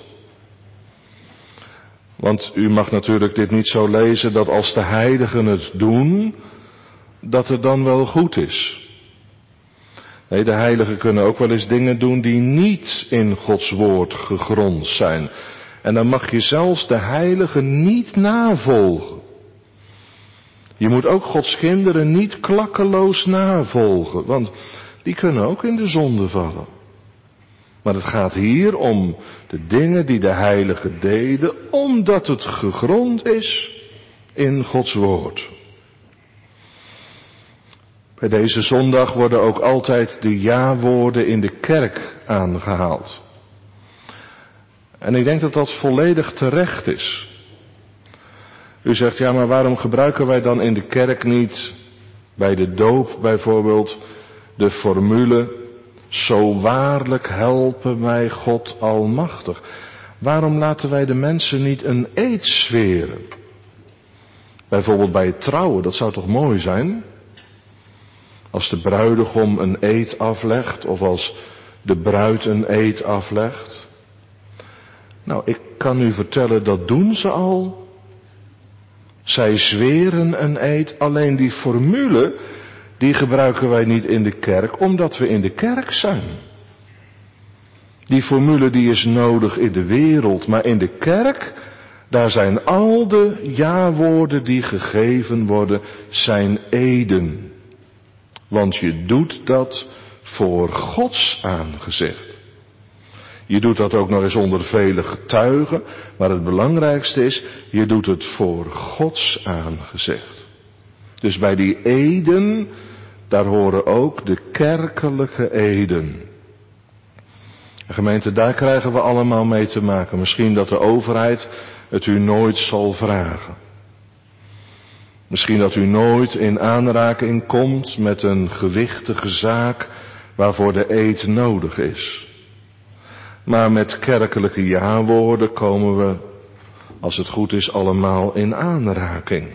Want u mag natuurlijk dit niet zo lezen dat als de heiligen het doen, dat het dan wel goed is. Nee, de heiligen kunnen ook wel eens dingen doen die niet in Gods woord gegrond zijn. En dan mag je zelfs de heiligen niet navolgen. Je moet ook Gods kinderen niet klakkeloos navolgen, want die kunnen ook in de zonde vallen. Maar het gaat hier om de dingen die de heiligen deden, omdat het gegrond is in Gods woord. Bij deze zondag worden ook altijd de ja-woorden in de kerk aangehaald. En ik denk dat dat volledig terecht is. U zegt, ja, maar waarom gebruiken wij dan in de kerk niet, bij de doop bijvoorbeeld, de formule, zo waarlijk helpen mij God almachtig. Waarom laten wij de mensen niet een eed zweren? Bijvoorbeeld bij het trouwen, dat zou toch mooi zijn? Als de bruidegom een eed aflegt, of als de bruid een eed aflegt. Nou, ik kan u vertellen, dat doen ze al. Zij zweren een eed, alleen die formule, die gebruiken wij niet in de kerk, omdat we in de kerk zijn. Die formule die is nodig in de wereld, maar in de kerk, daar zijn al de ja-woorden die gegeven worden, zijn eden. Want je doet dat voor Gods aangezicht. Je doet dat ook nog eens onder vele getuigen, maar het belangrijkste is, je doet het voor Gods aangezicht. Dus bij die eden, daar horen ook de kerkelijke eden. Gemeente, daar krijgen we allemaal mee te maken. Misschien dat de overheid het u nooit zal vragen. Misschien dat u nooit in aanraking komt met een gewichtige zaak waarvoor de eed nodig is. Maar met kerkelijke ja-woorden komen we, als het goed is, allemaal in aanraking.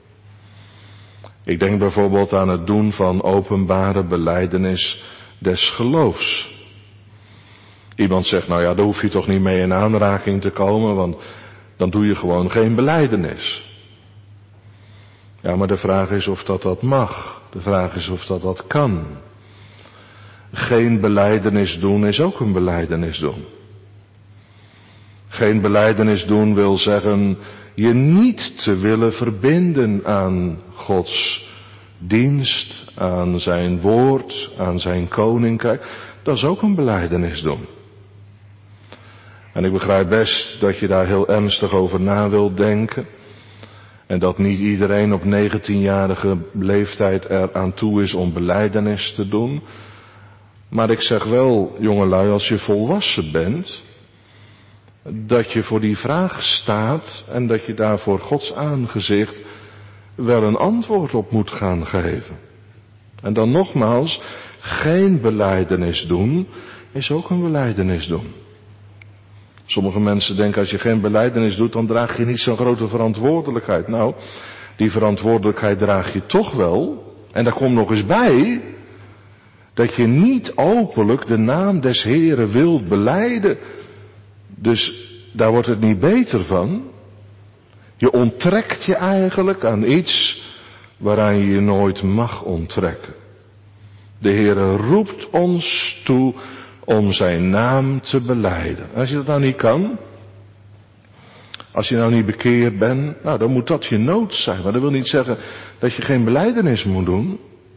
Ik denk bijvoorbeeld aan het doen van openbare belijdenis des geloofs. Iemand zegt, nou ja, daar hoef je toch niet mee in aanraking te komen, want dan doe je gewoon geen belijdenis. Ja, maar de vraag is of dat dat mag. De vraag is of dat dat kan. Geen belijdenis doen is ook een belijdenis doen. Geen belijdenis doen wil zeggen je niet te willen verbinden aan Gods dienst, aan zijn woord, aan zijn koninkrijk. Dat is ook een belijdenis doen. En ik begrijp best dat je daar heel ernstig over na wilt denken. En dat niet iedereen op negentienjarige leeftijd er aan toe is om belijdenis te doen. Maar ik zeg wel, jongelui, als je volwassen bent, dat je voor die vraag staat en dat je daar voor Gods aangezicht wel een antwoord op moet gaan geven. En dan nogmaals, geen belijdenis doen is ook een belijdenis doen. Sommige mensen denken, als je geen belijdenis doet, dan draag je niet zo'n grote verantwoordelijkheid. Nou, die verantwoordelijkheid draag je toch wel. En daar komt nog eens bij dat je niet openlijk de naam des Heren wilt belijden. Dus daar wordt het niet beter van. Je onttrekt je eigenlijk aan iets waaraan je je nooit mag onttrekken. De Heere roept ons toe om zijn naam te belijden. Als je dat nou niet kan, als je nou niet bekeerd bent, nou dan moet dat je nood zijn. Maar dat wil niet zeggen dat je geen belijdenis moet doen.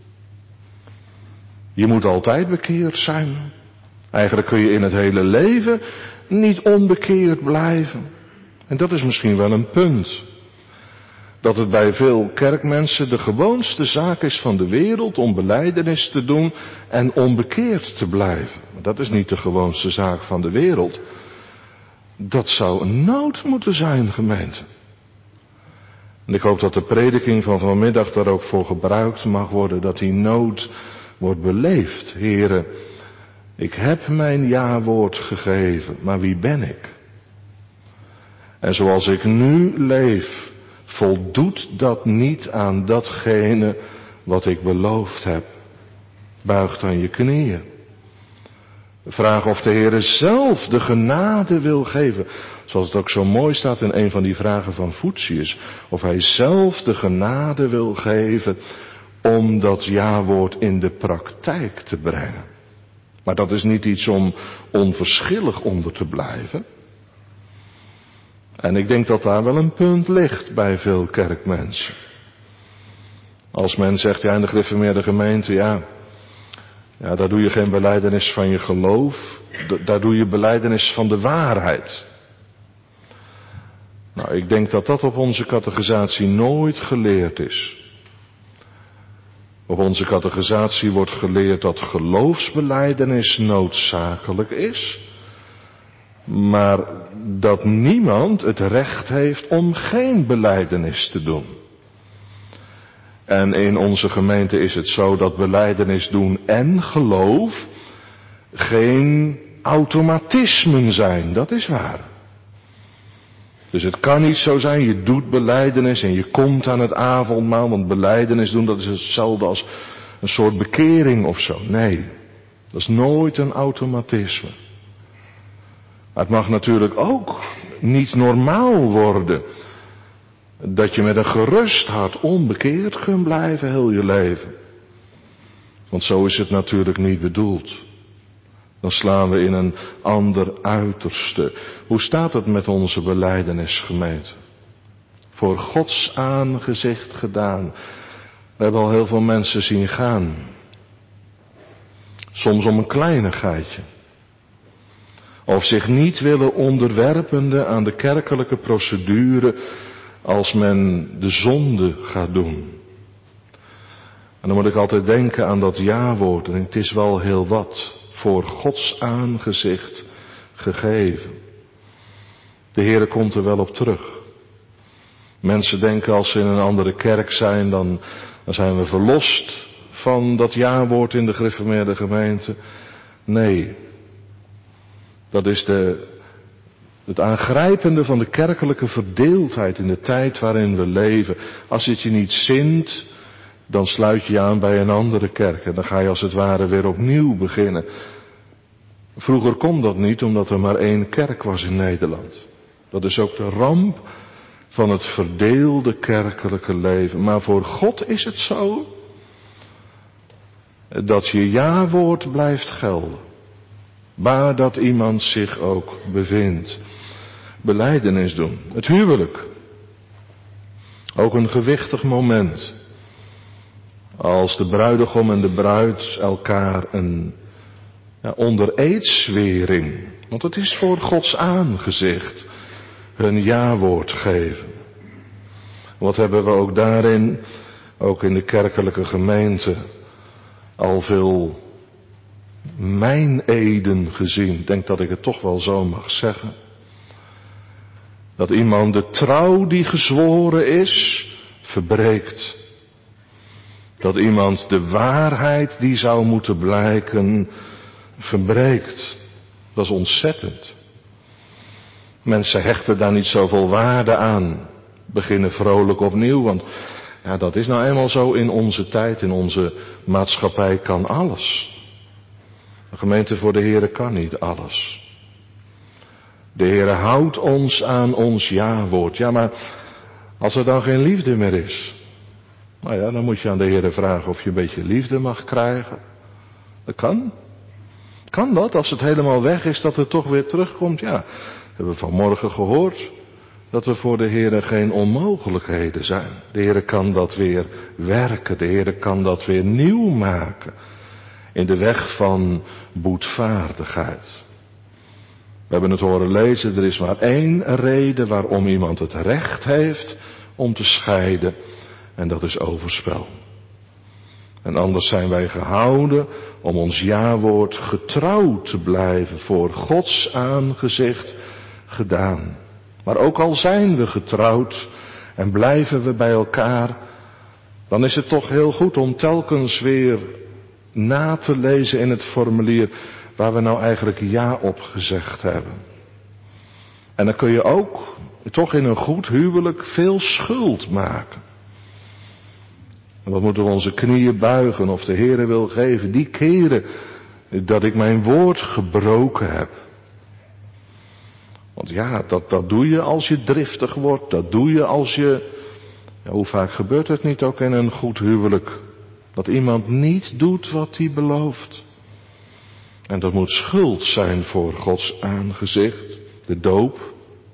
Je moet altijd bekeerd zijn. Eigenlijk kun je in het hele leven niet onbekeerd blijven. En dat is misschien wel een punt. Dat het bij veel kerkmensen de gewoonste zaak is van de wereld om belijdenis te doen en onbekeerd te blijven. Maar dat is niet de gewoonste zaak van de wereld. Dat zou een nood moeten zijn, gemeente. En ik hoop dat de prediking van vanmiddag daar ook voor gebruikt mag worden, dat die nood wordt beleefd. Here, ik heb mijn ja-woord gegeven, maar wie ben ik? En zoals ik nu leef, voldoet dat niet aan datgene wat ik beloofd heb. Buig dan je knieën. Vraag of de Heere zelf de genade wil geven. Zoals het ook zo mooi staat in een van die vragen van Voetius. Of hij zelf de genade wil geven om dat ja-woord in de praktijk te brengen. Maar dat is niet iets om onverschillig onder te blijven. En ik denk dat daar wel een punt ligt bij veel kerkmensen. Als men zegt, ja, in de gereformeerde gemeente, ja, ja, daar doe je geen belijdenis van je geloof, daar doe je belijdenis van de waarheid. Nou, ik denk dat dat op onze catechisatie nooit geleerd is. Op onze catechisatie wordt geleerd dat geloofsbelijdenis noodzakelijk is, maar dat niemand het recht heeft om geen belijdenis te doen. En in onze gemeente is het zo dat belijdenis doen en geloof geen automatismen zijn, dat is waar. Dus het kan niet zo zijn, je doet belijdenis en je komt aan het avondmaal, want belijdenis doen dat is hetzelfde als een soort bekering of zo. Nee, dat is nooit een automatisme. Maar het mag natuurlijk ook niet normaal worden dat je met een gerust hart onbekeerd kunt blijven heel je leven. Want zo is het natuurlijk niet bedoeld. Dan slaan we in een ander uiterste. Hoe staat het met onze belijdenisgemeente? Voor Gods aangezicht gedaan. We hebben al heel veel mensen zien gaan. Soms om een kleinigheidje. Of zich niet willen onderwerpende aan de kerkelijke procedure als men de zonde gaat doen. En dan moet ik altijd denken aan dat ja-woord. En het is wel heel wat. Voor Gods aangezicht gegeven. De Heere komt er wel op terug. Mensen denken als ze in een andere kerk zijn, dan, dan zijn we verlost van dat ja-woord in de gereformeerde gemeente. Nee, dat is de, het aangrijpende van de kerkelijke verdeeldheid in de tijd waarin we leven. Als het je niet zint, dan sluit je je aan bij een andere kerk en dan ga je als het ware weer opnieuw beginnen. Vroeger kon dat niet, omdat er maar één kerk was in Nederland. Dat is ook de ramp van het verdeelde kerkelijke leven. Maar voor God is het zo dat je ja-woord blijft gelden. Waar dat iemand zich ook bevindt. Belijdenis doen. Het huwelijk. Ook een gewichtig moment. Als de bruidegom en de bruid elkaar een ja, onder eedzwering, want het is voor Gods aangezicht, hun ja-woord geven. Wat hebben we ook daarin, ook in de kerkelijke gemeente, al veel meineden gezien. Ik denk dat ik het toch wel zo mag zeggen. Dat iemand de trouw die gezworen is, verbreekt. Dat iemand de waarheid die zou moeten blijken, verbreekt. Dat is ontzettend. Mensen hechten daar niet zoveel waarde aan. Beginnen vrolijk opnieuw, want ja, dat is nou eenmaal zo in onze tijd, in onze maatschappij kan alles. De gemeente voor de Heere kan niet alles. De Heere houdt ons aan ons ja-woord. Ja, maar als er dan geen liefde meer is, nou ja, dan moet je aan de Heere vragen of je een beetje liefde mag krijgen. Dat kan. Kan dat, als het helemaal weg is, dat het toch weer terugkomt? Ja, we hebben vanmorgen gehoord dat er voor de Heere geen onmogelijkheden zijn. De Heere kan dat weer werken, de Heere kan dat weer nieuw maken. In de weg van boetvaardigheid. We hebben het horen lezen, er is maar één reden waarom iemand het recht heeft om te scheiden. En dat is overspel. En anders zijn wij gehouden om ons ja-woord getrouw te blijven voor Gods aangezicht gedaan. Maar ook al zijn we getrouwd en blijven we bij elkaar, dan is het toch heel goed om telkens weer na te lezen in het formulier waar we nou eigenlijk ja op gezegd hebben. En dan kun je ook toch in een goed huwelijk veel schuld maken. En wat moeten we onze knieën buigen of de Heere wil geven, die keren dat ik mijn woord gebroken heb. Want ja, dat, dat doe je als je driftig wordt, dat doe je als je, ja, hoe vaak gebeurt het niet ook in een goed huwelijk, Dat iemand niet doet wat hij belooft. En dat moet schuld zijn voor Gods aangezicht, de doop.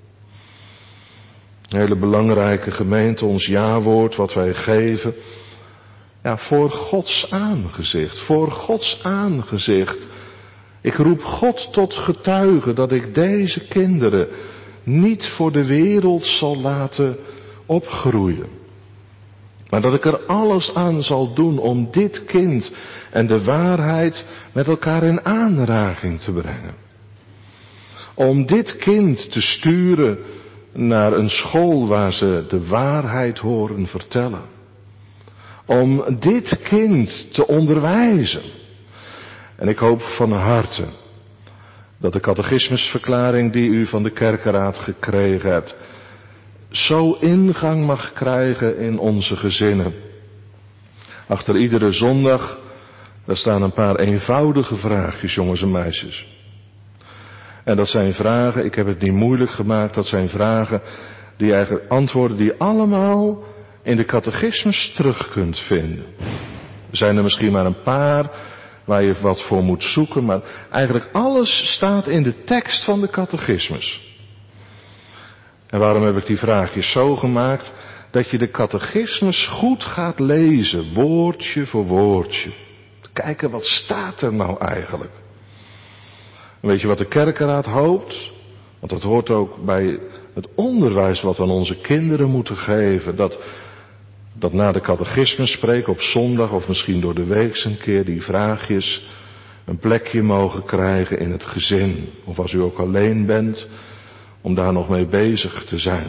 Een hele belangrijke gemeente, ons jawoord wat wij geven. Ja, voor Gods aangezicht, voor Gods aangezicht. Ik roep God tot getuige dat ik deze kinderen niet voor de wereld zal laten opgroeien. Maar dat ik er alles aan zal doen om dit kind en de waarheid met elkaar in aanraking te brengen. Om dit kind te sturen naar een school waar ze de waarheid horen vertellen. Om dit kind te onderwijzen. En ik hoop van harte dat de catechismusverklaring die u van de kerkenraad gekregen hebt, zo ingang mag krijgen in onze gezinnen. Achter iedere zondag, daar staan een paar eenvoudige vraagjes, jongens en meisjes. En dat zijn vragen, ik heb het niet moeilijk gemaakt, dat zijn vragen die eigenlijk antwoorden die je allemaal in de catechismus terug kunt vinden. Er zijn er misschien maar een paar waar je wat voor moet zoeken, maar eigenlijk alles staat in de tekst van de catechismus. En waarom heb ik die vraagjes zo gemaakt? Dat je de catechismus goed gaat lezen, woordje voor woordje. Kijken, wat staat er nou eigenlijk? En weet je wat de kerkenraad hoopt? Want dat hoort ook bij het onderwijs wat we aan onze kinderen moeten geven. Dat, dat na de catechismus spreken op zondag of misschien door de week een keer die vraagjes een plekje mogen krijgen in het gezin. Of als u ook alleen bent, om daar nog mee bezig te zijn.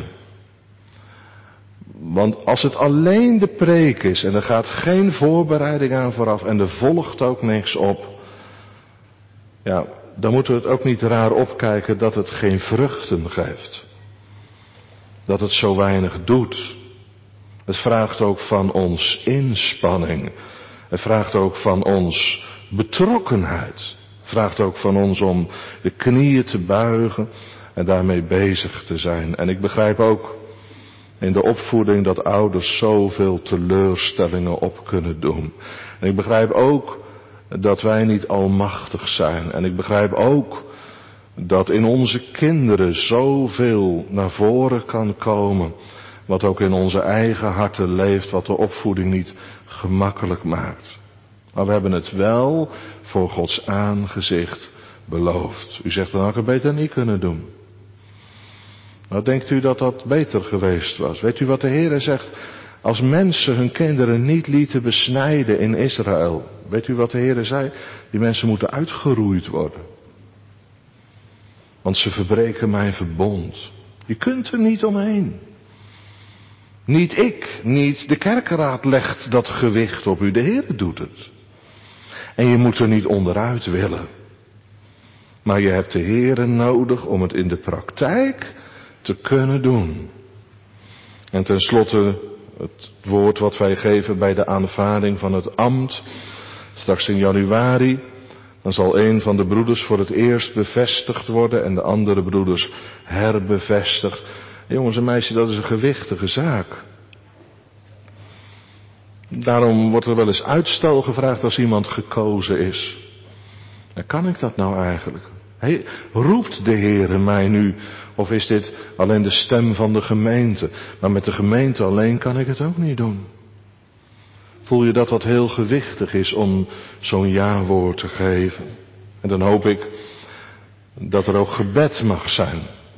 Want als het alleen de preek is en er gaat geen voorbereiding aan vooraf en er volgt ook niks op. Ja, dan moeten we het ook niet raar opkijken dat het geen vruchten geeft. Dat het zo weinig doet. Het vraagt ook van ons inspanning. Het vraagt ook van ons betrokkenheid. Het vraagt ook van ons om de knieën te buigen en daarmee bezig te zijn. En ik begrijp ook in de opvoeding dat ouders zoveel teleurstellingen op kunnen doen. En ik begrijp ook dat wij niet almachtig zijn. En ik begrijp ook dat in onze kinderen zoveel naar voren kan komen, wat ook in onze eigen harten leeft, wat de opvoeding niet gemakkelijk maakt. Maar we hebben het wel voor Gods aangezicht beloofd. U zegt, dan had ik het beter niet kunnen doen. Nou, denkt u dat dat beter geweest was? Weet u wat de Heer zegt? Als mensen hun kinderen niet lieten besnijden in Israël. Weet u wat de Heer zei? Die mensen moeten uitgeroeid worden. Want ze verbreken mijn verbond. Je kunt er niet omheen. Niet ik, niet de kerkenraad legt dat gewicht op u. De Heer doet het. En je moet er niet onderuit willen. Maar je hebt de Heer nodig om het in de praktijk te kunnen doen. En tenslotte het woord wat wij geven bij de aanvaarding van het ambt. Straks in januari, dan zal een van de broeders voor het eerst bevestigd worden en de andere broeders herbevestigd. En jongens en meisjes, dat is een gewichtige zaak. Daarom wordt er wel eens uitstel gevraagd als iemand gekozen is. En kan ik dat nou eigenlijk? Hey, roept de Heere mij nu? Of is dit alleen de stem van de gemeente? Maar met de gemeente alleen kan ik het ook niet doen. Voel je dat dat heel gewichtig is om zo'n ja-woord te geven? En dan hoop ik dat er ook gebed mag zijn.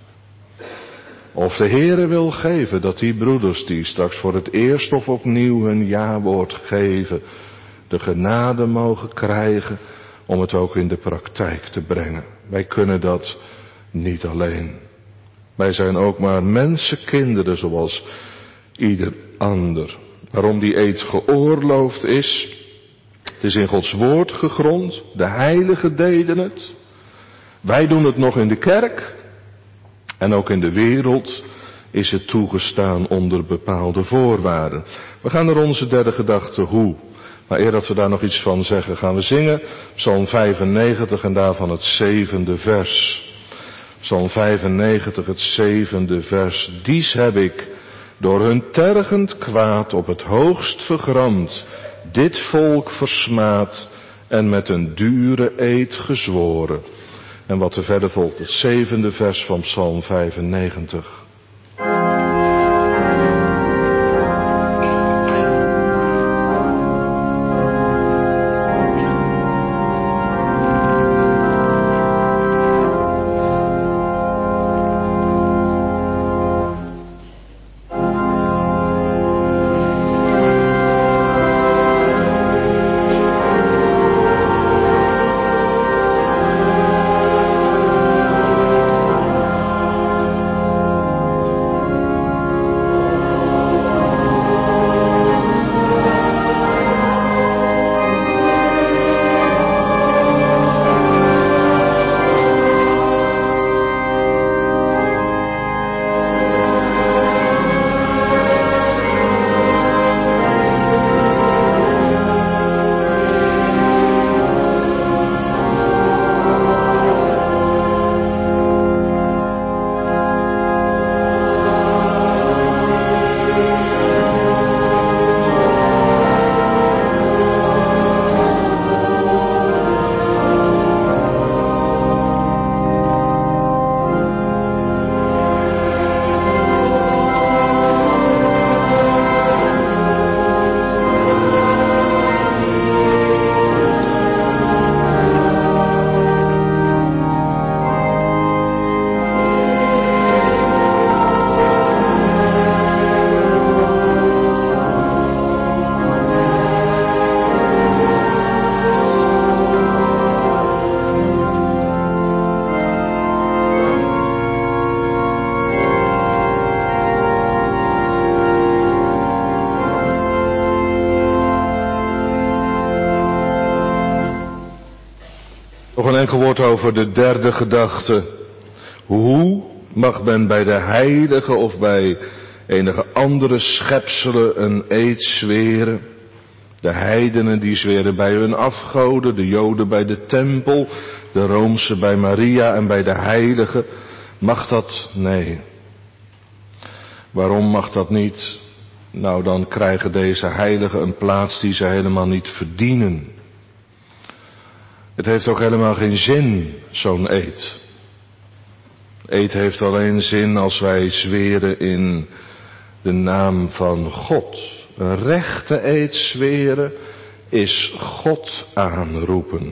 Of de Heere wil geven dat die broeders die straks voor het eerst of opnieuw hun ja-woord geven, de genade mogen krijgen om het ook in de praktijk te brengen. Wij kunnen dat niet alleen. Wij zijn ook maar mensenkinderen zoals ieder ander. Waarom die eed geoorloofd is, het is in Gods woord gegrond, de heiligen deden het. Wij doen het nog in de kerk en ook in de wereld is het toegestaan onder bepaalde voorwaarden. We gaan naar onze derde gedachte, hoe. Maar eer dat we daar nog iets van zeggen, gaan we zingen Psalm vijfennegentig en daarvan het zevende vers. Psalm vijfennegentig, het zevende vers. Dies heb ik door hun tergend kwaad op het hoogst vergramd. dit volk versmaad en met een dure eed gezworen. En wat er verder volgt, het zevende vers van Psalm vijfennegentig. Nog een enkel woord over de derde gedachte. Hoe mag men bij de heilige of bij enige andere schepselen een eed zweren? De heidenen die zweren bij hun afgoden, de Joden bij de tempel, de Roomse bij Maria en bij de heilige. Mag dat? Nee. Waarom mag dat niet? Nou, dan krijgen deze heiligen een plaats die ze helemaal niet verdienen. Het heeft ook helemaal geen zin, zo'n eed. Eed heeft alleen zin als wij zweren in de naam van God. Een rechte eed zweren is God aanroepen.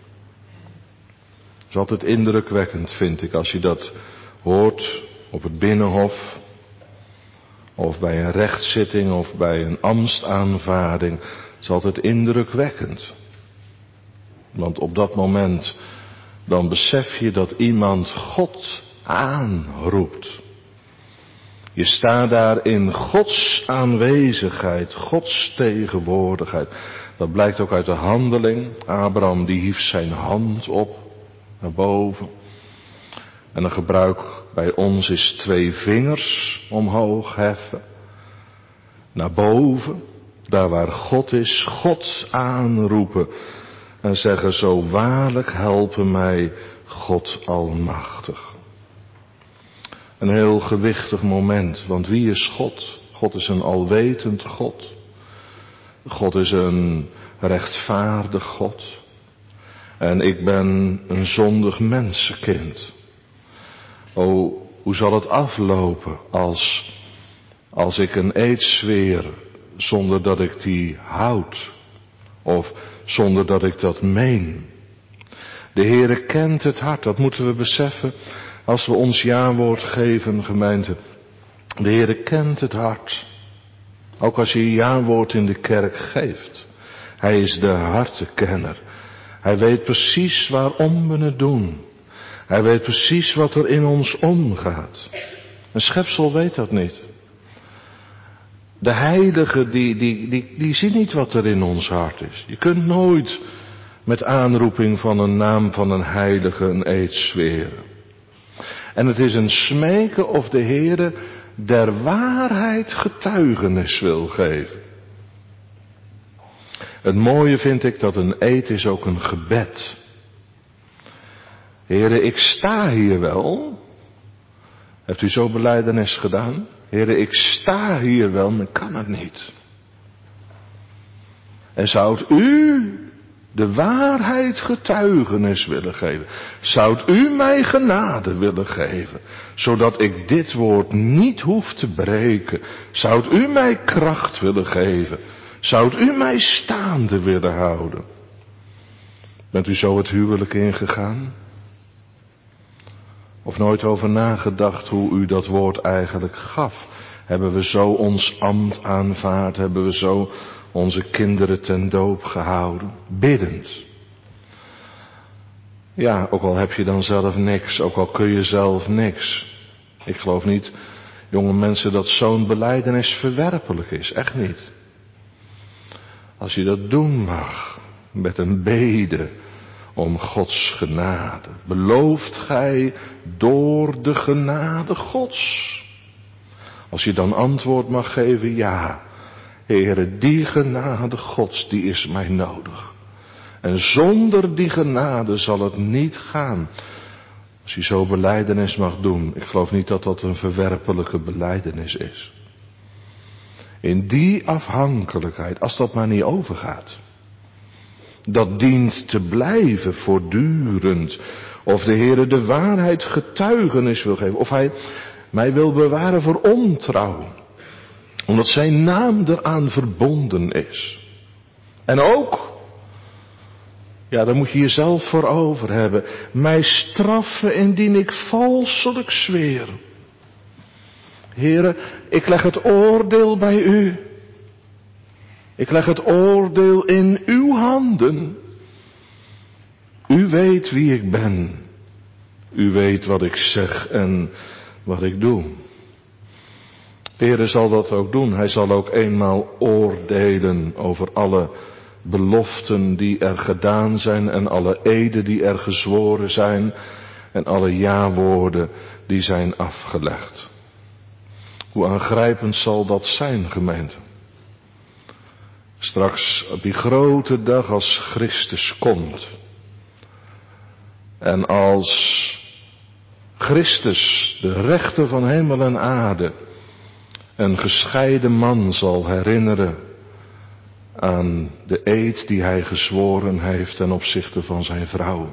Het is altijd indrukwekkend, vind ik, als je dat hoort op het binnenhof, of bij een rechtszitting, of bij een ambtsaanvaarding. Het is altijd indrukwekkend. Want op dat moment, dan besef je dat iemand God aanroept. Je staat daar in Gods aanwezigheid, Gods tegenwoordigheid. Dat blijkt ook uit de handeling. Abraham die hief zijn hand op, naar boven. En een gebruik bij ons is twee vingers omhoog heffen. Naar boven, daar waar God is, God aanroepen. En zeggen, zo waarlijk helpen mij God almachtig. Een heel gewichtig moment, want wie is God? God is een alwetend God. God is een rechtvaardig God. En ik ben een zondig mensenkind. O, hoe zal het aflopen als, als ik een eed zweer zonder dat ik die houd? Of zonder dat ik dat meen? De Heere kent het hart, dat moeten we beseffen als we ons jawoord geven, gemeente. De Heere kent het hart. Ook als je je jawoord in de kerk geeft. Hij is de hartenkenner. Hij weet precies waarom we het doen. Hij weet precies wat er in ons omgaat. Een schepsel weet dat niet. De heilige die, die, die, die ziet niet wat er in ons hart is. Je kunt nooit met aanroeping van een naam van een heilige een eed zweren. En het is een smeken of de Heere der waarheid getuigenis wil geven. Het mooie vind ik dat een eed is ook een gebed. Heere, ik sta hier wel. Heeft u zo belijdenis gedaan? Heere, ik sta hier wel, maar ik kan het niet. En zou u de waarheid getuigenis willen geven? Zou u mij genade willen geven, zodat ik dit woord niet hoef te breken? Zou u mij kracht willen geven? Zou u mij staande willen houden? Bent u zo het huwelijk ingegaan? Of nooit over nagedacht hoe u dat woord eigenlijk gaf? Hebben we zo ons ambt aanvaard? Hebben we zo onze kinderen ten doop gehouden? Biddend. Ja, ook al heb je dan zelf niks, ook al kun je zelf niks. Ik geloof niet, jonge mensen, dat zo'n belijdenis verwerpelijk is. Echt niet. Als je dat doen mag, met een bede om Gods genade. Belooft gij door de genade Gods? Als je dan antwoord mag geven, ja, Heere, die genade Gods, die is mij nodig. En zonder die genade zal het niet gaan. Als je zo belijdenis mag doen, ik geloof niet dat dat een verwerpelijke belijdenis is. In die afhankelijkheid, als dat maar niet overgaat. Dat dient te blijven voortdurend. Of de Heere de waarheid getuigenis wil geven. Of Hij mij wil bewaren voor ontrouw. Omdat zijn naam eraan verbonden is. En ook, ja, daar moet je jezelf voor over hebben. Mij straffen indien ik valselijk zweer. Heere, ik leg het oordeel bij u. Ik leg het oordeel in uw handen. U weet wie ik ben. U weet wat ik zeg en wat ik doe. De Heere zal dat ook doen. Hij zal ook eenmaal oordelen over alle beloften die er gedaan zijn en alle eden die er gezworen zijn en alle ja-woorden die zijn afgelegd. Hoe aangrijpend zal dat zijn, gemeente? Straks op die grote dag als Christus komt. En als Christus, de rechter van hemel en aarde, een gescheiden man zal herinneren aan de eed die hij gezworen heeft ten opzichte van zijn vrouw.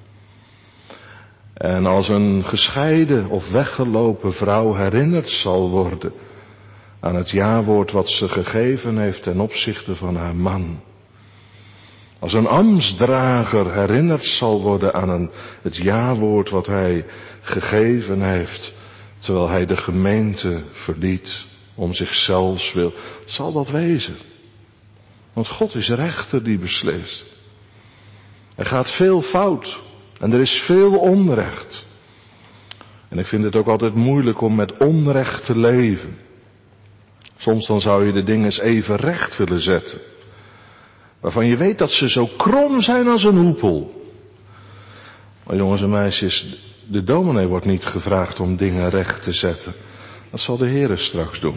En als een gescheiden of weggelopen vrouw herinnerd zal worden aan het jawoord wat ze gegeven heeft ten opzichte van haar man. Als een ambtsdrager herinnerd zal worden aan een, het jawoord wat hij gegeven heeft, terwijl hij de gemeente verliet om zichzelf wil. Wat zal dat wezen? Want God is rechter die beslist. Er gaat veel fout en er is veel onrecht. En ik vind het ook altijd moeilijk om met onrecht te leven. Soms dan zou je de dingen eens even recht willen zetten. Waarvan je weet dat ze zo krom zijn als een hoepel. Maar jongens en meisjes, de dominee wordt niet gevraagd om dingen recht te zetten. Dat zal de Heere straks doen.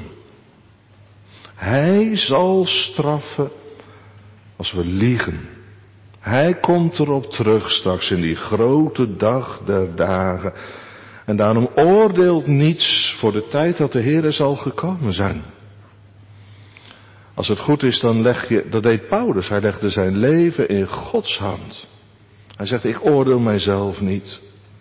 Hij zal straffen als we liegen. Hij komt erop terug straks in die grote dag der dagen. En daarom oordeelt niets voor de tijd dat de Heere zal gekomen zijn. Als het goed is, dan leg je, dat deed Paulus, hij legde zijn leven in Gods hand. Hij zegt, ik oordeel mijzelf niet.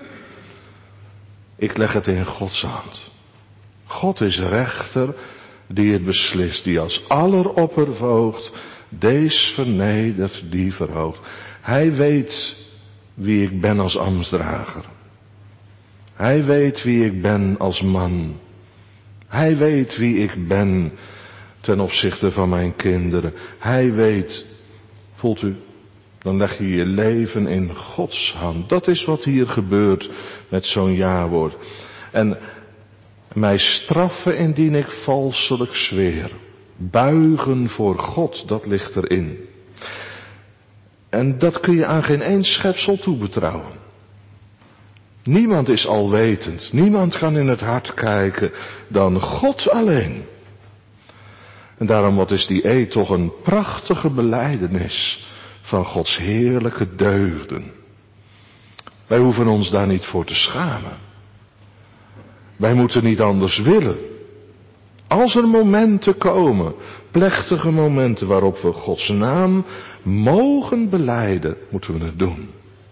Ik leg het in Gods hand. God is rechter die het beslist, die als alleroppervoogd deze vernedert, die verhoogt. Hij weet wie ik ben als ambtsdrager. Hij weet wie ik ben als man. Hij weet wie ik ben ten opzichte van mijn kinderen. Hij weet, voelt u, dan leg je je leven in Gods hand. Dat is wat hier gebeurt met zo'n jawoord. En mij straffen indien ik valselijk zweer. Buigen voor God, dat ligt erin. En dat kun je aan geen één schepsel toebetrouwen. Niemand is alwetend. Niemand kan in het hart kijken dan God alleen. En daarom, wat is die eed toch een prachtige belijdenis van Gods heerlijke deugden. Wij hoeven ons daar niet voor te schamen. Wij moeten niet anders willen. Als er momenten komen, plechtige momenten waarop we Gods naam mogen belijden, moeten we het doen.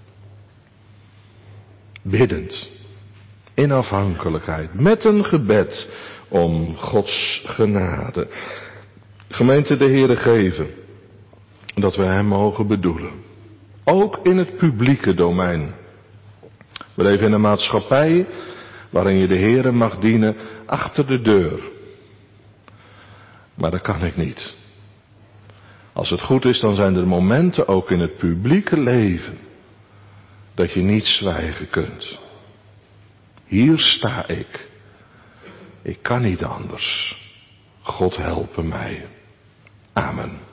Biddend, in afhankelijkheid, met een gebed om Gods genade. Gemeente, de Heere geven dat we hem mogen bedoelen. Ook in het publieke domein. We leven in een maatschappij waarin je de Heere mag dienen achter de deur. Maar dat kan ik niet. Als het goed is, dan zijn er momenten ook in het publieke leven dat je niet zwijgen kunt. Hier sta ik. Ik kan niet anders. God helpe mij. Amen.